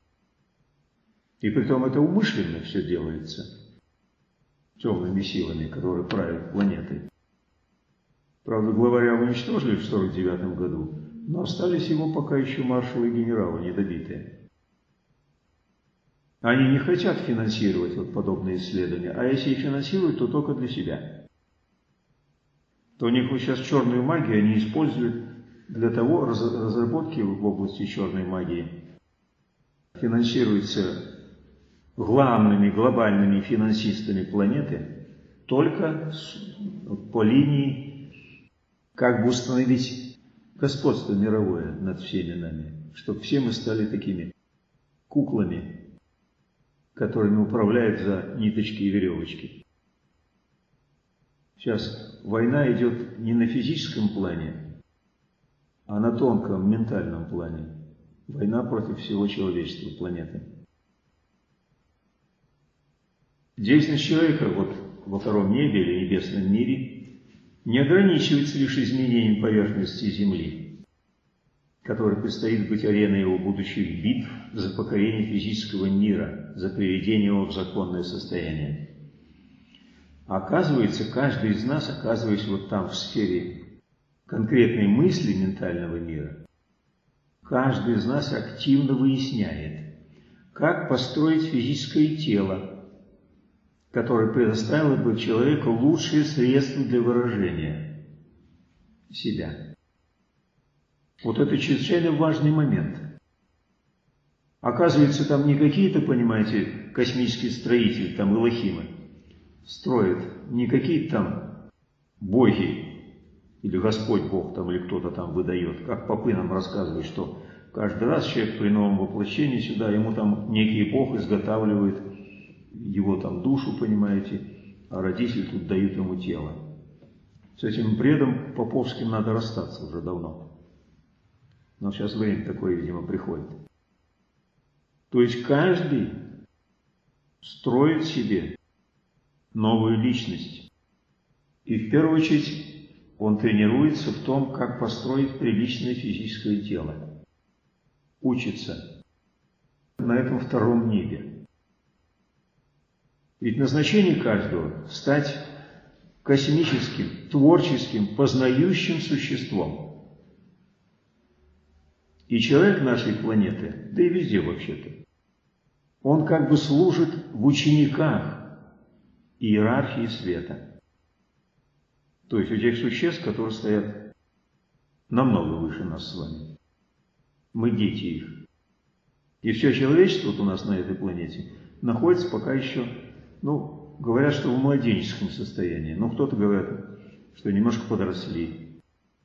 A: И притом это умышленно все делается темными силами, которые правят планетой. Правда, главаря уничтожили в 1949 году, но остались его пока еще маршалы и генералы недобитые. Они не хотят финансировать вот подобные исследования, а если и финансируют, то только для себя. То у них вот сейчас черную магию они используют для того, разработки в области черной магии финансируются главными глобальными финансистами планеты только по линии, как бы установить господство мировое над всеми нами, чтобы все мы стали такими куклами, которыми управляют за ниточки и веревочки. Сейчас война идет не на физическом плане, а на тонком ментальном плане. Война против всего человечества, планеты. Деятельность человека вот во втором небе или небесном мире не ограничивается лишь изменением поверхности Земли, которой предстоит быть ареной его будущих битв за покорение физического мира, за приведение его в законное состояние. Оказывается, каждый из нас, оказываясь вот там в сфере конкретной мысли ментального мира, каждый из нас активно выясняет, как построить физическое тело, которое предоставило бы человеку лучшие средства для выражения себя. Вот это чрезвычайно важный момент. Оказывается, там не какие-то, понимаете, космические строители, там Элохимы строят, не какие-то там боги, или Господь Бог там, или кто-то там выдает, как попы нам рассказывают, что каждый раз человек при новом воплощении сюда, ему там некий Бог изготавливает его там душу, понимаете, а родители тут дают ему тело. С этим бредом поповским надо расстаться уже давно. Но сейчас время такое, видимо, приходит. То есть каждый строит себе новую личность. И в первую очередь он тренируется в том, как построить приличное физическое тело. Учится на этом втором небе. Ведь назначение каждого – стать космическим, творческим, познающим существом. И человек нашей планеты, да и везде вообще-то, он как бы служит в учениках иерархии света. То есть у тех существ, которые стоят намного выше нас с вами. Мы дети их. И все человечество вот у нас на этой планете находится пока еще, говорят, что в младенческом состоянии. Но кто-то говорит, что немножко подросли.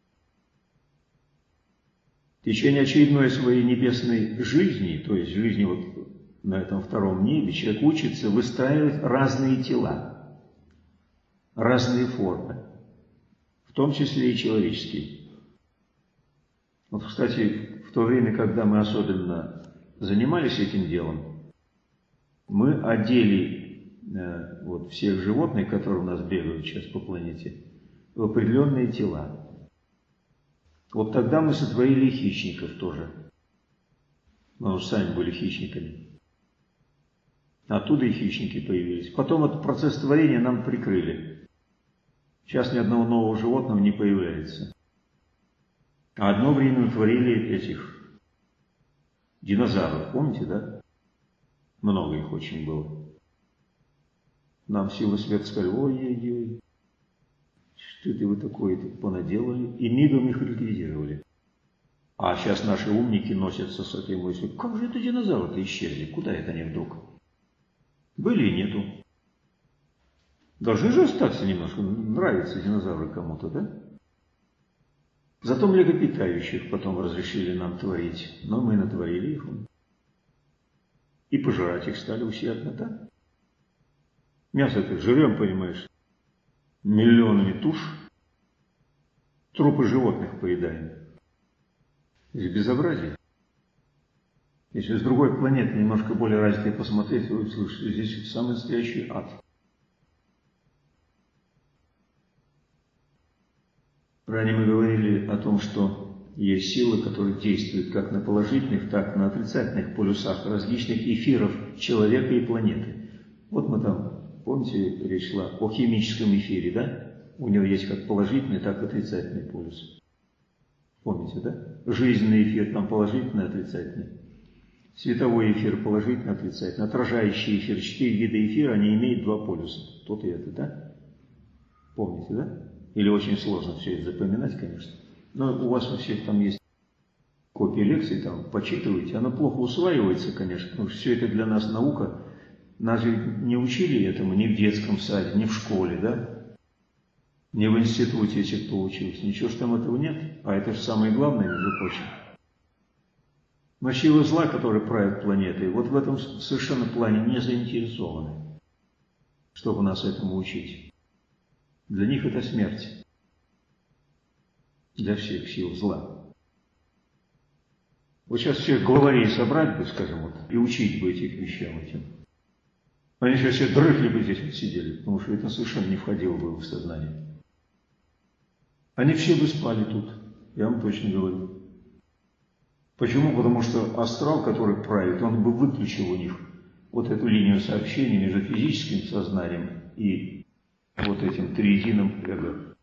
A: В течение очередной своей небесной жизни, то есть жизни вот на этом втором небе, человек учится выстраивать разные тела, разные формы, в том числе и человеческие. Вот, кстати, в то время, когда мы особенно занимались этим делом, мы одели вот всех животных, которые у нас бегают сейчас по планете, в определенные тела. Вот тогда мы сотворили хищников тоже. Мы уже сами были хищниками. Оттуда и хищники появились. Потом этот процесс творения нам прикрыли. Сейчас ни одного нового животного не появляется. А одно время творили этих динозавров. Помните, да? Много их очень было. Нам силы света сказали: ой-ой-ой, что это вы такое тут понаделали? И мигом их ликвидировали. А сейчас наши умники носятся с этой мыслью: как же это динозавры-то исчезли? Куда это они вдруг? Были и нету. Должны же остаться немножко. Нравятся динозавры кому-то, да? Зато млекопитающих потом разрешили нам творить. Но мы натворили их. И пожирать их стали усердно, да? Мясо-то жрем, понимаешь, миллионами туш. Трупы животных поедаем. Здесь безобразие. Если с другой планеты немножко более развитой посмотреть, вы услышите, здесь самый настоящий ад. Ранее мы говорили о том, что есть силы, которые действуют как на положительных, так и на отрицательных полюсах различных эфиров человека и планеты. Вот мы там, помните, речь шла о химическом эфире, да? У него есть как положительный, так и отрицательный полюс. Помните, да? Жизненный эфир там положительный, отрицательный. Световой эфир положительный, отрицательный. Отражающий эфир, 4 вида эфира, они имеют 2 полюса. Тот и это, да? Помните, да? Или очень сложно все это запоминать, конечно. Но у вас у всех там есть копии лекций, там почитывайте. Оно плохо усваивается, конечно, потому что все это для нас наука. Нас же не учили этому ни в детском саде, ни в школе, да? Ни в институте, если кто учился. Ничего ж там этого нет. А это же самое главное, между прочим. Но силы зла, которые правят планетой, вот в этом совершенно плане не заинтересованы, чтобы нас этому учить. Для них это смерть. Для всех сил зла. Вот сейчас всех главарей собрать бы, скажем, вот, и учить бы этих вещам этим. Они сейчас все дрыхли бы здесь вот сидели, потому что это совершенно не входило бы в их сознание. Они все бы спали тут, я вам точно говорю. Почему? Потому что астрал, который правит, он бы выключил у них вот эту линию сообщения между физическим сознанием и вот этим триединым эго.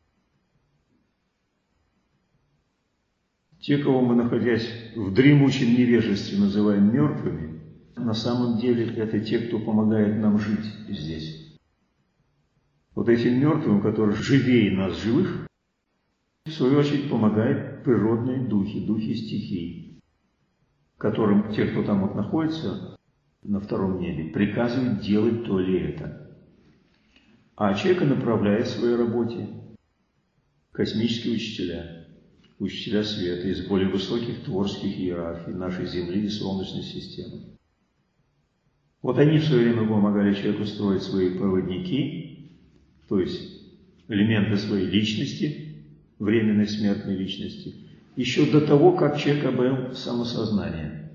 A: Те, кого мы, находясь в дремучем невежестве, называем мертвыми, на самом деле это те, кто помогает нам жить здесь. Вот этим мертвым, которые живее нас живых, в свою очередь помогают природные духи, духи стихий, которым те, кто там вот находится на втором небе, приказывают делать то или это. А человека направляет в своей работе космические учителя, учителя света из более высоких творческих иерархий нашей Земли и Солнечной системы. Вот они в свое время помогали человеку строить свои проводники, то есть элементы своей личности, временной смертной личности, еще до того, как человек обрел самосознание.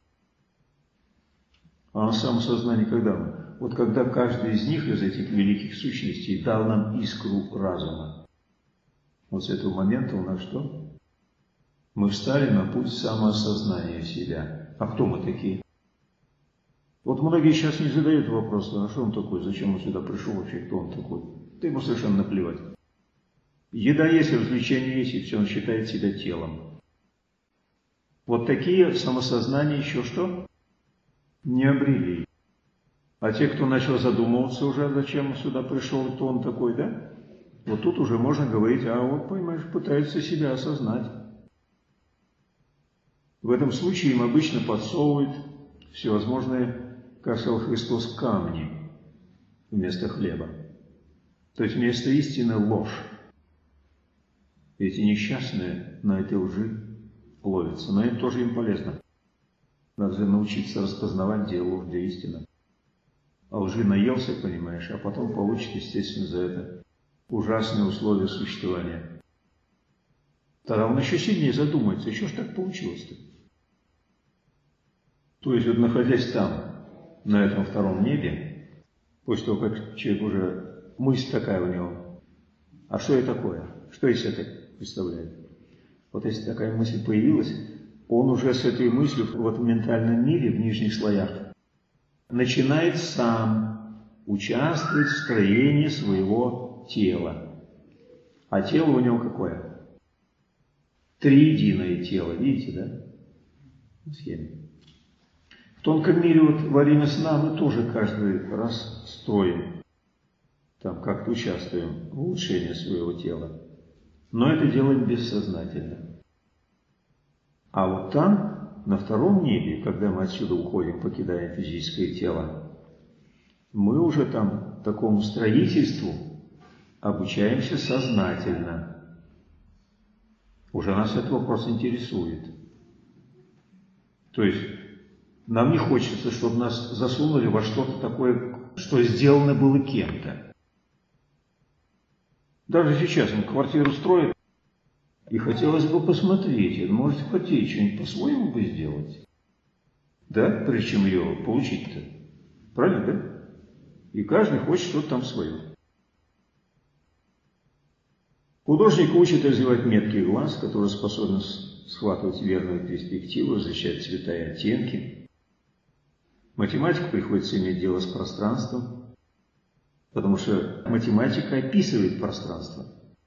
A: А самосознание когда? Вот когда каждый из них, из этих великих сущностей, дал нам искру разума. Вот с этого момента у нас что? Мы встали на путь самоосознания себя. А кто мы такие? Вот многие сейчас не задают вопрос, а что он такой, зачем он сюда пришел вообще, кто он такой? Да ему совершенно наплевать. Еда есть, развлечения есть, и все, он считает себя телом. Вот такие самосознания еще что? Не обрели. А те, кто начал задумываться уже, зачем он сюда пришел, кто он такой, да? Вот тут уже можно говорить, а вот, понимаешь, пытается себя осознать. В этом случае им обычно подсовывают всевозможные, как сказал Христос, камни вместо хлеба. То есть вместо истины ложь. Эти несчастные на этой лжи ловятся, но это тоже им полезно. Надо же научиться распознавать, где ложь, где истина. А лжи наелся, понимаешь, а потом получит, естественно, за это ужасные условия существования. Тогда он еще сильнее задумается, еще ж так получилось-то. То есть, вот находясь там, на этом втором небе, после того, как человек уже, мысль такая у него, а что я такое? Что из этого представляет? Вот если такая мысль появилась, он уже с этой мыслью вот в ментальном мире, в нижних слоях, начинает сам участвовать в строении своего тела. А тело у него какое? Триединое тело, видите, да? В схеме. В тонком мире вот во время сна мы тоже каждый раз строим, там как-то участвуем в улучшении своего тела. Но это делаем бессознательно. А вот там, на втором небе, когда мы отсюда уходим, покидаем физическое тело, мы уже там такому строительству обучаемся сознательно. Уже нас этот вопрос интересует. То есть нам не хочется, чтобы нас засунули во что-то такое, что сделано было кем-то. Даже сейчас он квартиру строит, и хотелось бы посмотреть, может хотеть что-нибудь по-своему бы сделать. Да, прежде чем ее получить-то. Правильно, да? И каждый хочет что-то там свое. Художник учит развивать меткий глаз, который способен схватывать верную перспективу, различать цвета и оттенки. Математику приходится иметь дело с пространством, потому что математика описывает пространство.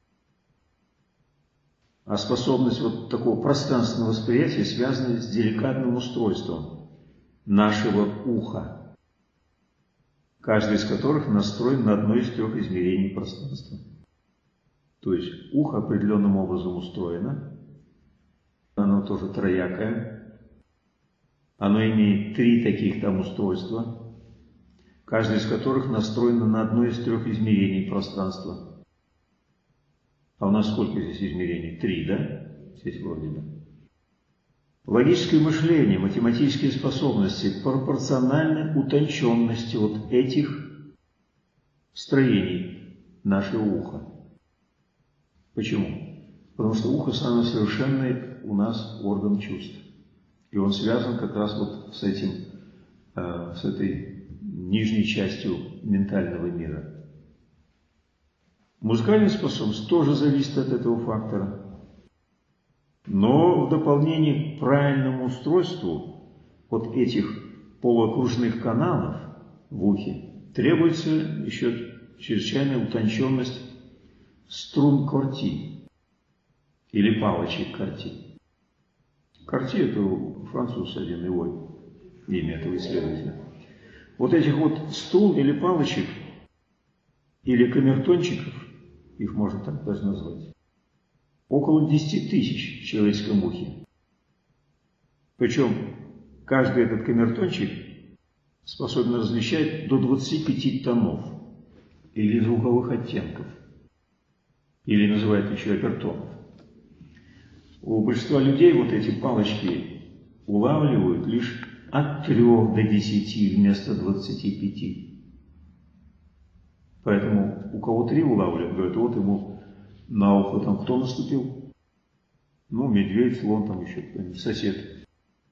A: А способность вот такого пространственного восприятия связана с деликатным устройством нашего уха, каждый из которых настроен на одно из трех измерений пространства. То есть ухо определенным образом устроено, оно тоже троякое, оно имеет три таких там устройства, каждый из которых настроено на одно из трех измерений пространства. А у нас сколько здесь измерений? 3, да? Здесь вроде бы. Логическое мышление, математические способности пропорциональны утонченности вот этих строений нашего уха. Почему? Потому что ухо самый совершенный у нас орган чувств. И он связан как раз вот с этим, с этой нижней частью ментального мира. Музыкальная способность тоже зависит от этого фактора. Но в дополнение к правильному устройству вот этих полуокружных каналов в ухе требуется еще чрезвычайная утонченность струн корти или палочек корти. Корти – это француз один, его имя этого исследователя. Вот этих вот струн или палочек или камертончиков, их можно так даже назвать, около 10 тысяч в человеческом ухе. Причем каждый этот камертончик способен различать до 25 тонов или звуковых оттенков, или называют еще опертонов. У большинства людей вот эти палочки улавливают лишь от 3 до 10 вместо 25. Поэтому у кого 3 улавливают, говорят, вот ему на ухо там кто наступил? Ну, медведь, слон, там еще кто-нибудь, сосед.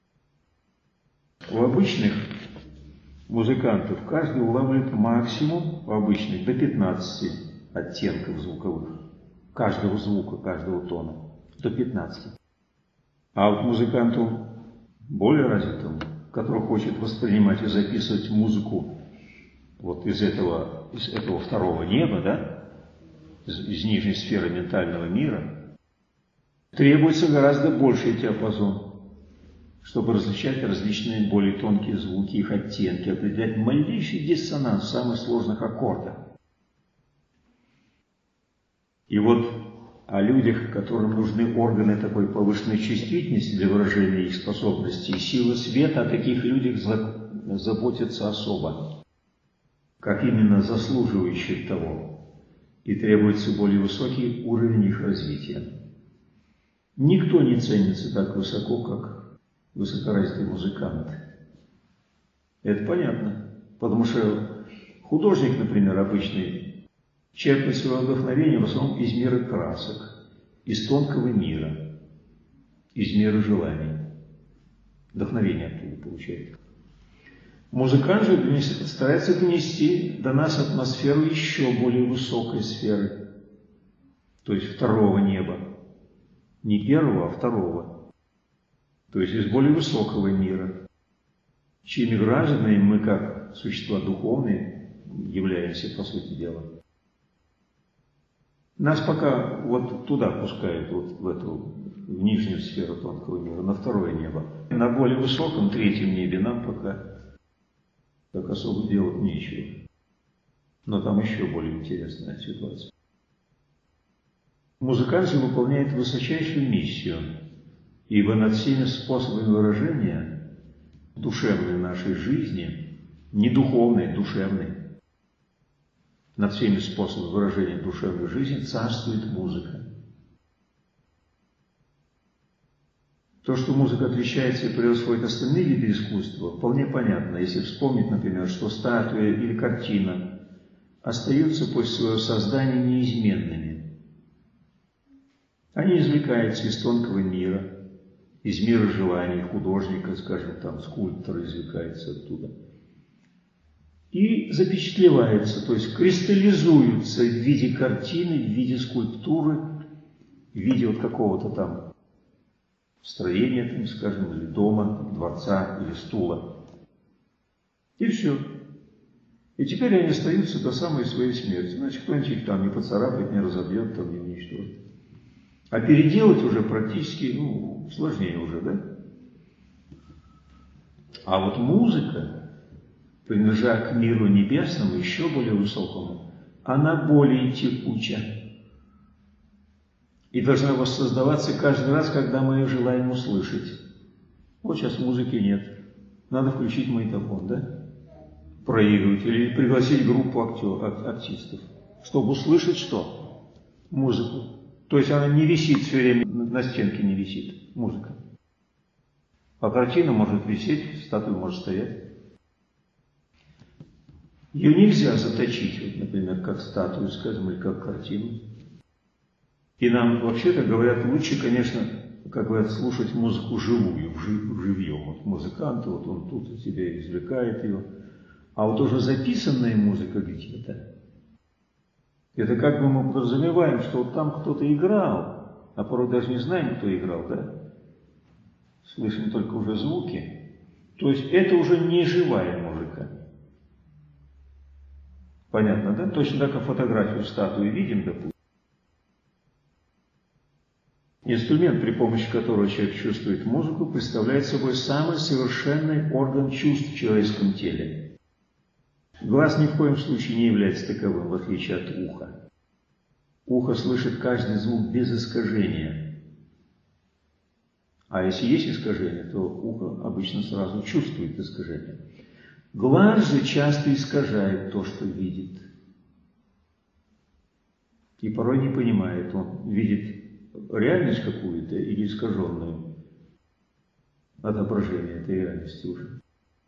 A: У обычных музыкантов каждый улавливает максимум, у обычных, до 15 оттенков звуковых. Каждого звука, каждого тона. До 15. А вот музыканту более развитому, который хочет воспринимать и записывать музыку вот из этого второго неба, да, из нижней сферы ментального мира, требуется гораздо больший диапазон, чтобы различать различные более тонкие звуки, их оттенки, определять малейший диссонанс в самых сложных аккордах. И вот о людях, которым нужны органы такой повышенной чувствительности для выражения их способностей и силы света, о таких людях заботятся особо, как именно заслуживающих того, и требуется более высокий уровень их развития. Никто не ценится так высоко, как высокоразвитый музыкант. Это понятно, потому что художник, например, обычный, черпает свое вдохновение в основном из мира красок, из тонкого мира, из мира желаний. Вдохновение оттуда получает. Музыкант же старается донести до нас атмосферу еще более высокой сферы, то есть второго неба. Не первого, а второго. То есть из более высокого мира, чьими гражданами мы, как существа духовные, являемся, по сути дела. Нас пока вот туда пускают, вот в нижнюю сферу тонкого мира, на второе небо. На более высоком, третьем небе нам пока так особо делать нечего. Но там еще более интересная ситуация. Музыкант же выполняет высочайшую миссию, ибо над всеми способами выражения душевной нашей жизни, не духовной, душевной, над всеми способами выражения душевной жизни царствует музыка. То, что музыка отличается и превосходит остальные виды искусства, вполне понятно, если вспомнить, например, что статуя или картина остаются после своего создания неизменными. Они извлекаются из тонкого мира, из мира желаний художника, скажем, там, скульптора извлекается оттуда. И запечатлеваются, то есть кристаллизуются в виде картины, в виде скульптуры, в виде вот какого-то там строения, там, скажем, или дома, дворца, или стула. И все. И теперь они остаются до самой своей смерти. Значит, кто-нибудь их там не поцарапает, не разобьет, там, не уничтожит. А переделать уже практически, сложнее уже, да? А вот музыка, принадлежа к миру небесному, еще более высокому, она более текуча. И должна воссоздаваться каждый раз, когда мы ее желаем услышать. Вот сейчас музыки нет. Надо включить магнитофон, да? Проигрывать или пригласить группу артистов, чтобы услышать что? Музыку. То есть она не висит все время, на стенке не висит музыка. А картина может висеть, статуя может стоять. Ее нельзя заточить, вот, например, как статую, скажем, или как картину. И нам вообще-то говорят, лучше, конечно, как говорят, слушать музыку живую, живьем. Вот музыкант, вот он тут у тебя извлекает ее. А вот уже записанная музыка где-то, это как бы мы подразумеваем, что вот там кто-то играл, а порой даже не знаем, кто играл, да? Слышим только уже звуки. То есть это уже не живая музыка. Понятно, да? Точно так, как фотографию статуи видим, допустим. Инструмент, при помощи которого человек чувствует музыку, представляет собой самый совершенный орган чувств в человеческом теле. Глаз ни в коем случае не является таковым, в отличие от уха. Ухо слышит каждый звук без искажения. А если есть искажение, то ухо обычно сразу чувствует искажение. Глаз же часто искажает то, что видит. И порой не понимает, он видит реальность какую-то или искаженную отображение этой реальности уже.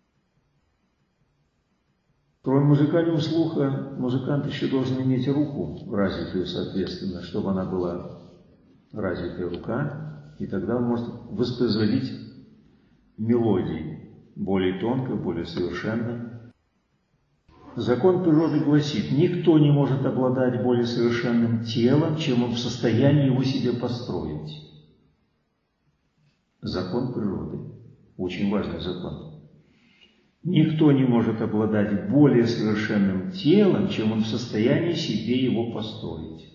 A: Кроме музыкального слуха, музыкант еще должен иметь руку развитую, соответственно, чтобы она была развитая рука, и тогда он может воспроизводить мелодии более тонко, более совершенно. Закон природы гласит, никто не может обладать более совершенным телом, чем он в состоянии его себе построить. Закон природы. Очень важный закон. Никто не может обладать более совершенным телом, чем он в состоянии себе его построить.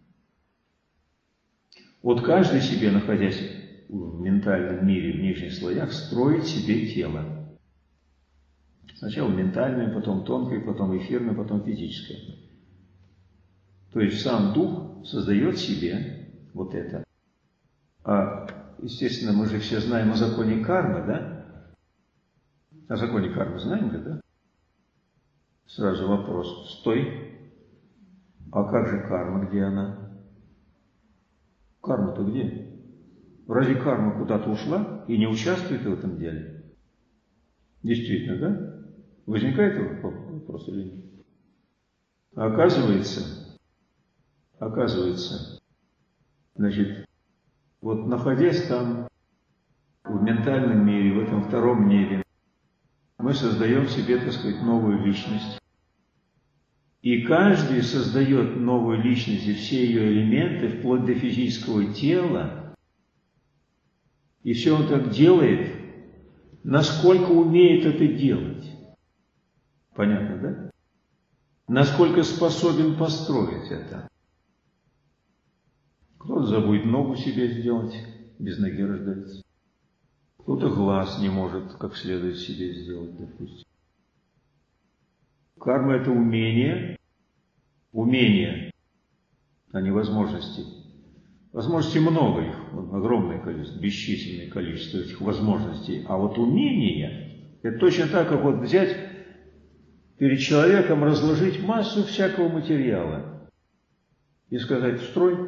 A: Вот каждый себе, находясь в ментальном мире, в нижних слоях, строит себе тело. Сначала ментальное, потом тонкое, потом эфирное, потом физическое. То есть сам дух создает себе вот это. А, естественно, мы же все знаем о законе кармы, да? О законе кармы знаем ли, да? Сразу вопрос. Стой. А как же карма? Где она? Карма-то где? Разве карма куда-то ушла и не участвует в этом деле? Действительно, да? Возникает вопрос или нет? Оказывается, значит, вот находясь там, в ментальном мире, в этом втором небе, мы создаем себе, так сказать, новую личность. И каждый создает новую личность и все ее элементы, вплоть до физического тела. И все он так делает, насколько умеет это делать. Понятно, да? Насколько способен построить это. Кто-то забудет ногу себе сделать, без ноги рождается. Кто-то глаз не может как следует себе сделать, допустим. Карма – это умение, а не возможности. Возможностей много их, огромное количество, бесчисленное количество этих возможностей. А вот умение – это точно так, как вот взять перед человеком, разложить массу всякого материала и сказать: строй.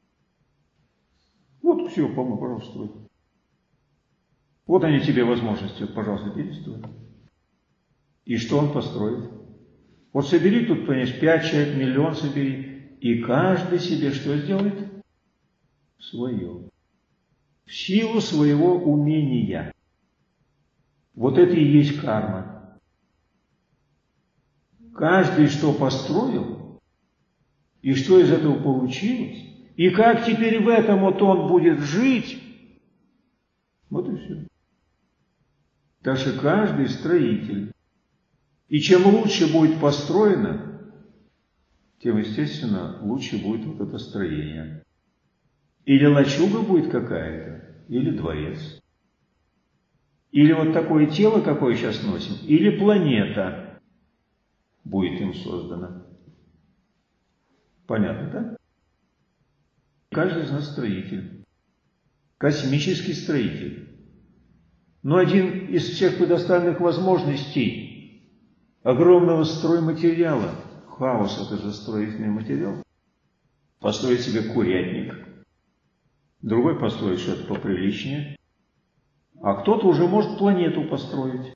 A: Вот все, пожалуйста, строй. Вот они тебе возможности, пожалуйста, перестрой. И что он построит? Вот собери тут, понимаешь, 5 человек, миллион собери, и каждый себе что сделает? Свое. В силу своего умения. Вот это и есть карма. Каждый что построил, и что из этого получилось, и как теперь в этом вот он будет жить, вот и все. Так что каждый строитель. И чем лучше будет построено, тем, естественно, лучше будет вот это строение. Или лачуга будет какая-то, или дворец. Или вот такое тело, какое сейчас носим, или планета будет им создана. Понятно, да? Каждый из нас строитель. Космический строитель. Но один из всех предоставленных возможностей огромного стройматериала, хаос – это же строительный материал, построить себе курятник, другой построить что-то поприличнее, а кто-то уже может планету построить.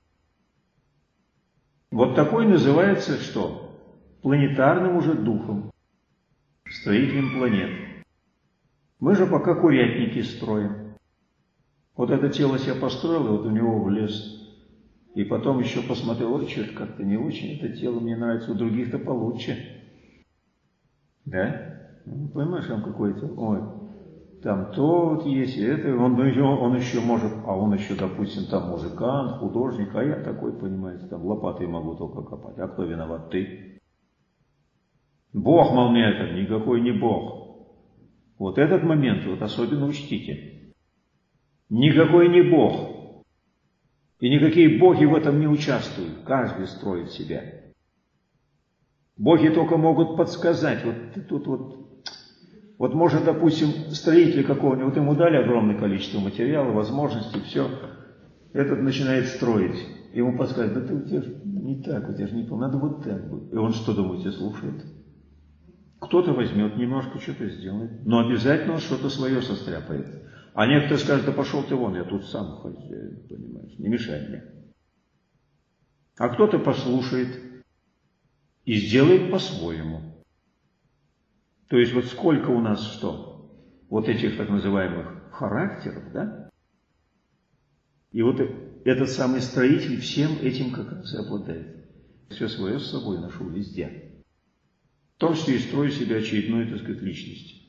A: Вот такой называется что? Планетарным уже духом, строителем планет. Мы же пока курятники строим. Вот это тело себе построил, и вот в него влез. И потом еще посмотрел: ой, что-то как-то не очень, это тело мне нравится, у других-то получше. Да? Понимаешь, там какой-то, ой, там то вот есть, и это, он еще может, а он еще, допустим, там музыкант, художник, а я такой, понимаете, там лопатой могу только копать. А кто виноват? Ты. Бог, мол, мне это, никакой не Бог. Вот этот момент вот особенно учтите. Никакой не Бог. И никакие боги в этом не участвуют. Каждый строит себя. Боги только могут подсказать. Вот ты тут Вот может, допустим, строитель какого-нибудь, ему дали огромное количество материала, возможностей, все, этот начинает строить. Ему подсказывают: да ты, у тебя же не так, у тебя же не то, надо вот так будет. И он что, думаете, слушает? Кто-то возьмет немножко, что-то сделает, но обязательно он что-то свое состряпает. А некоторые скажут: да пошел ты вон, я тут сам хозяин, понимаешь, не мешай мне. А кто-то послушает и сделает по-своему. То есть вот сколько у нас что? Вот этих так называемых характеров, да? И вот этот самый строитель всем этим как раз и обладает. Все свое с собой ношу везде. В том числе и строю себе очередную, так сказать, личность.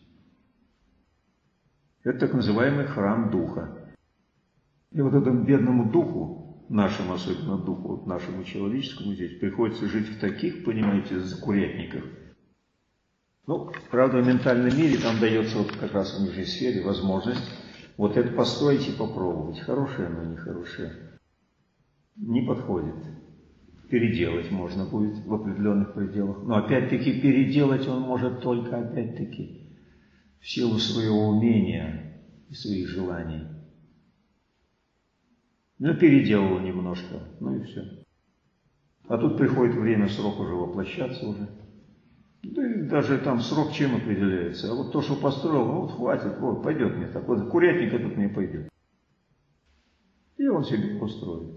A: Это так называемый храм духа. И вот этому бедному духу, нашему особенно духу, вот нашему человеческому здесь, приходится жить в таких, понимаете, закурятниках. Ну, правда, в ментальном мире там дается вот как раз в нижней сфере возможность вот это построить и попробовать. Хорошее оно, нехорошее. Не подходит. Переделать можно будет в определенных пределах. Но опять-таки переделать он может только опять-таки в силу своего умения и своих желаний. Ну, переделал немножко, ну и все. А тут приходит время, срок уже воплощаться уже. Да и даже там срок чем определяется. А вот то, что построил, ну вот хватит, вот пойдет мне так. Вот курятник этот мне пойдет. И он себе построит.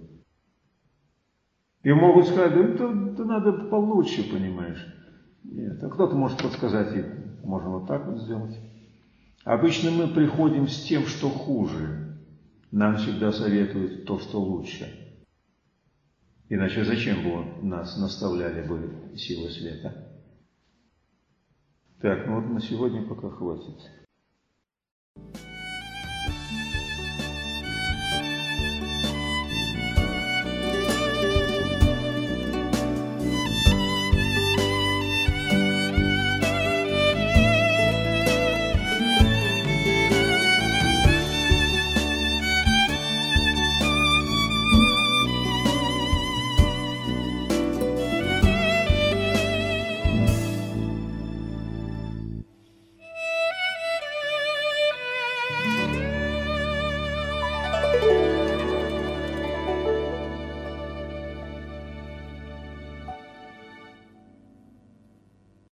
A: И могут сказать: да это надо получше, понимаешь. Нет, а кто-то может подсказать, и можно вот так вот сделать. Обычно мы приходим с тем, что хуже. Нам всегда советуют то, что лучше. Иначе зачем бы нас наставляли бы силы света? Так, ну вот на сегодня пока хватит.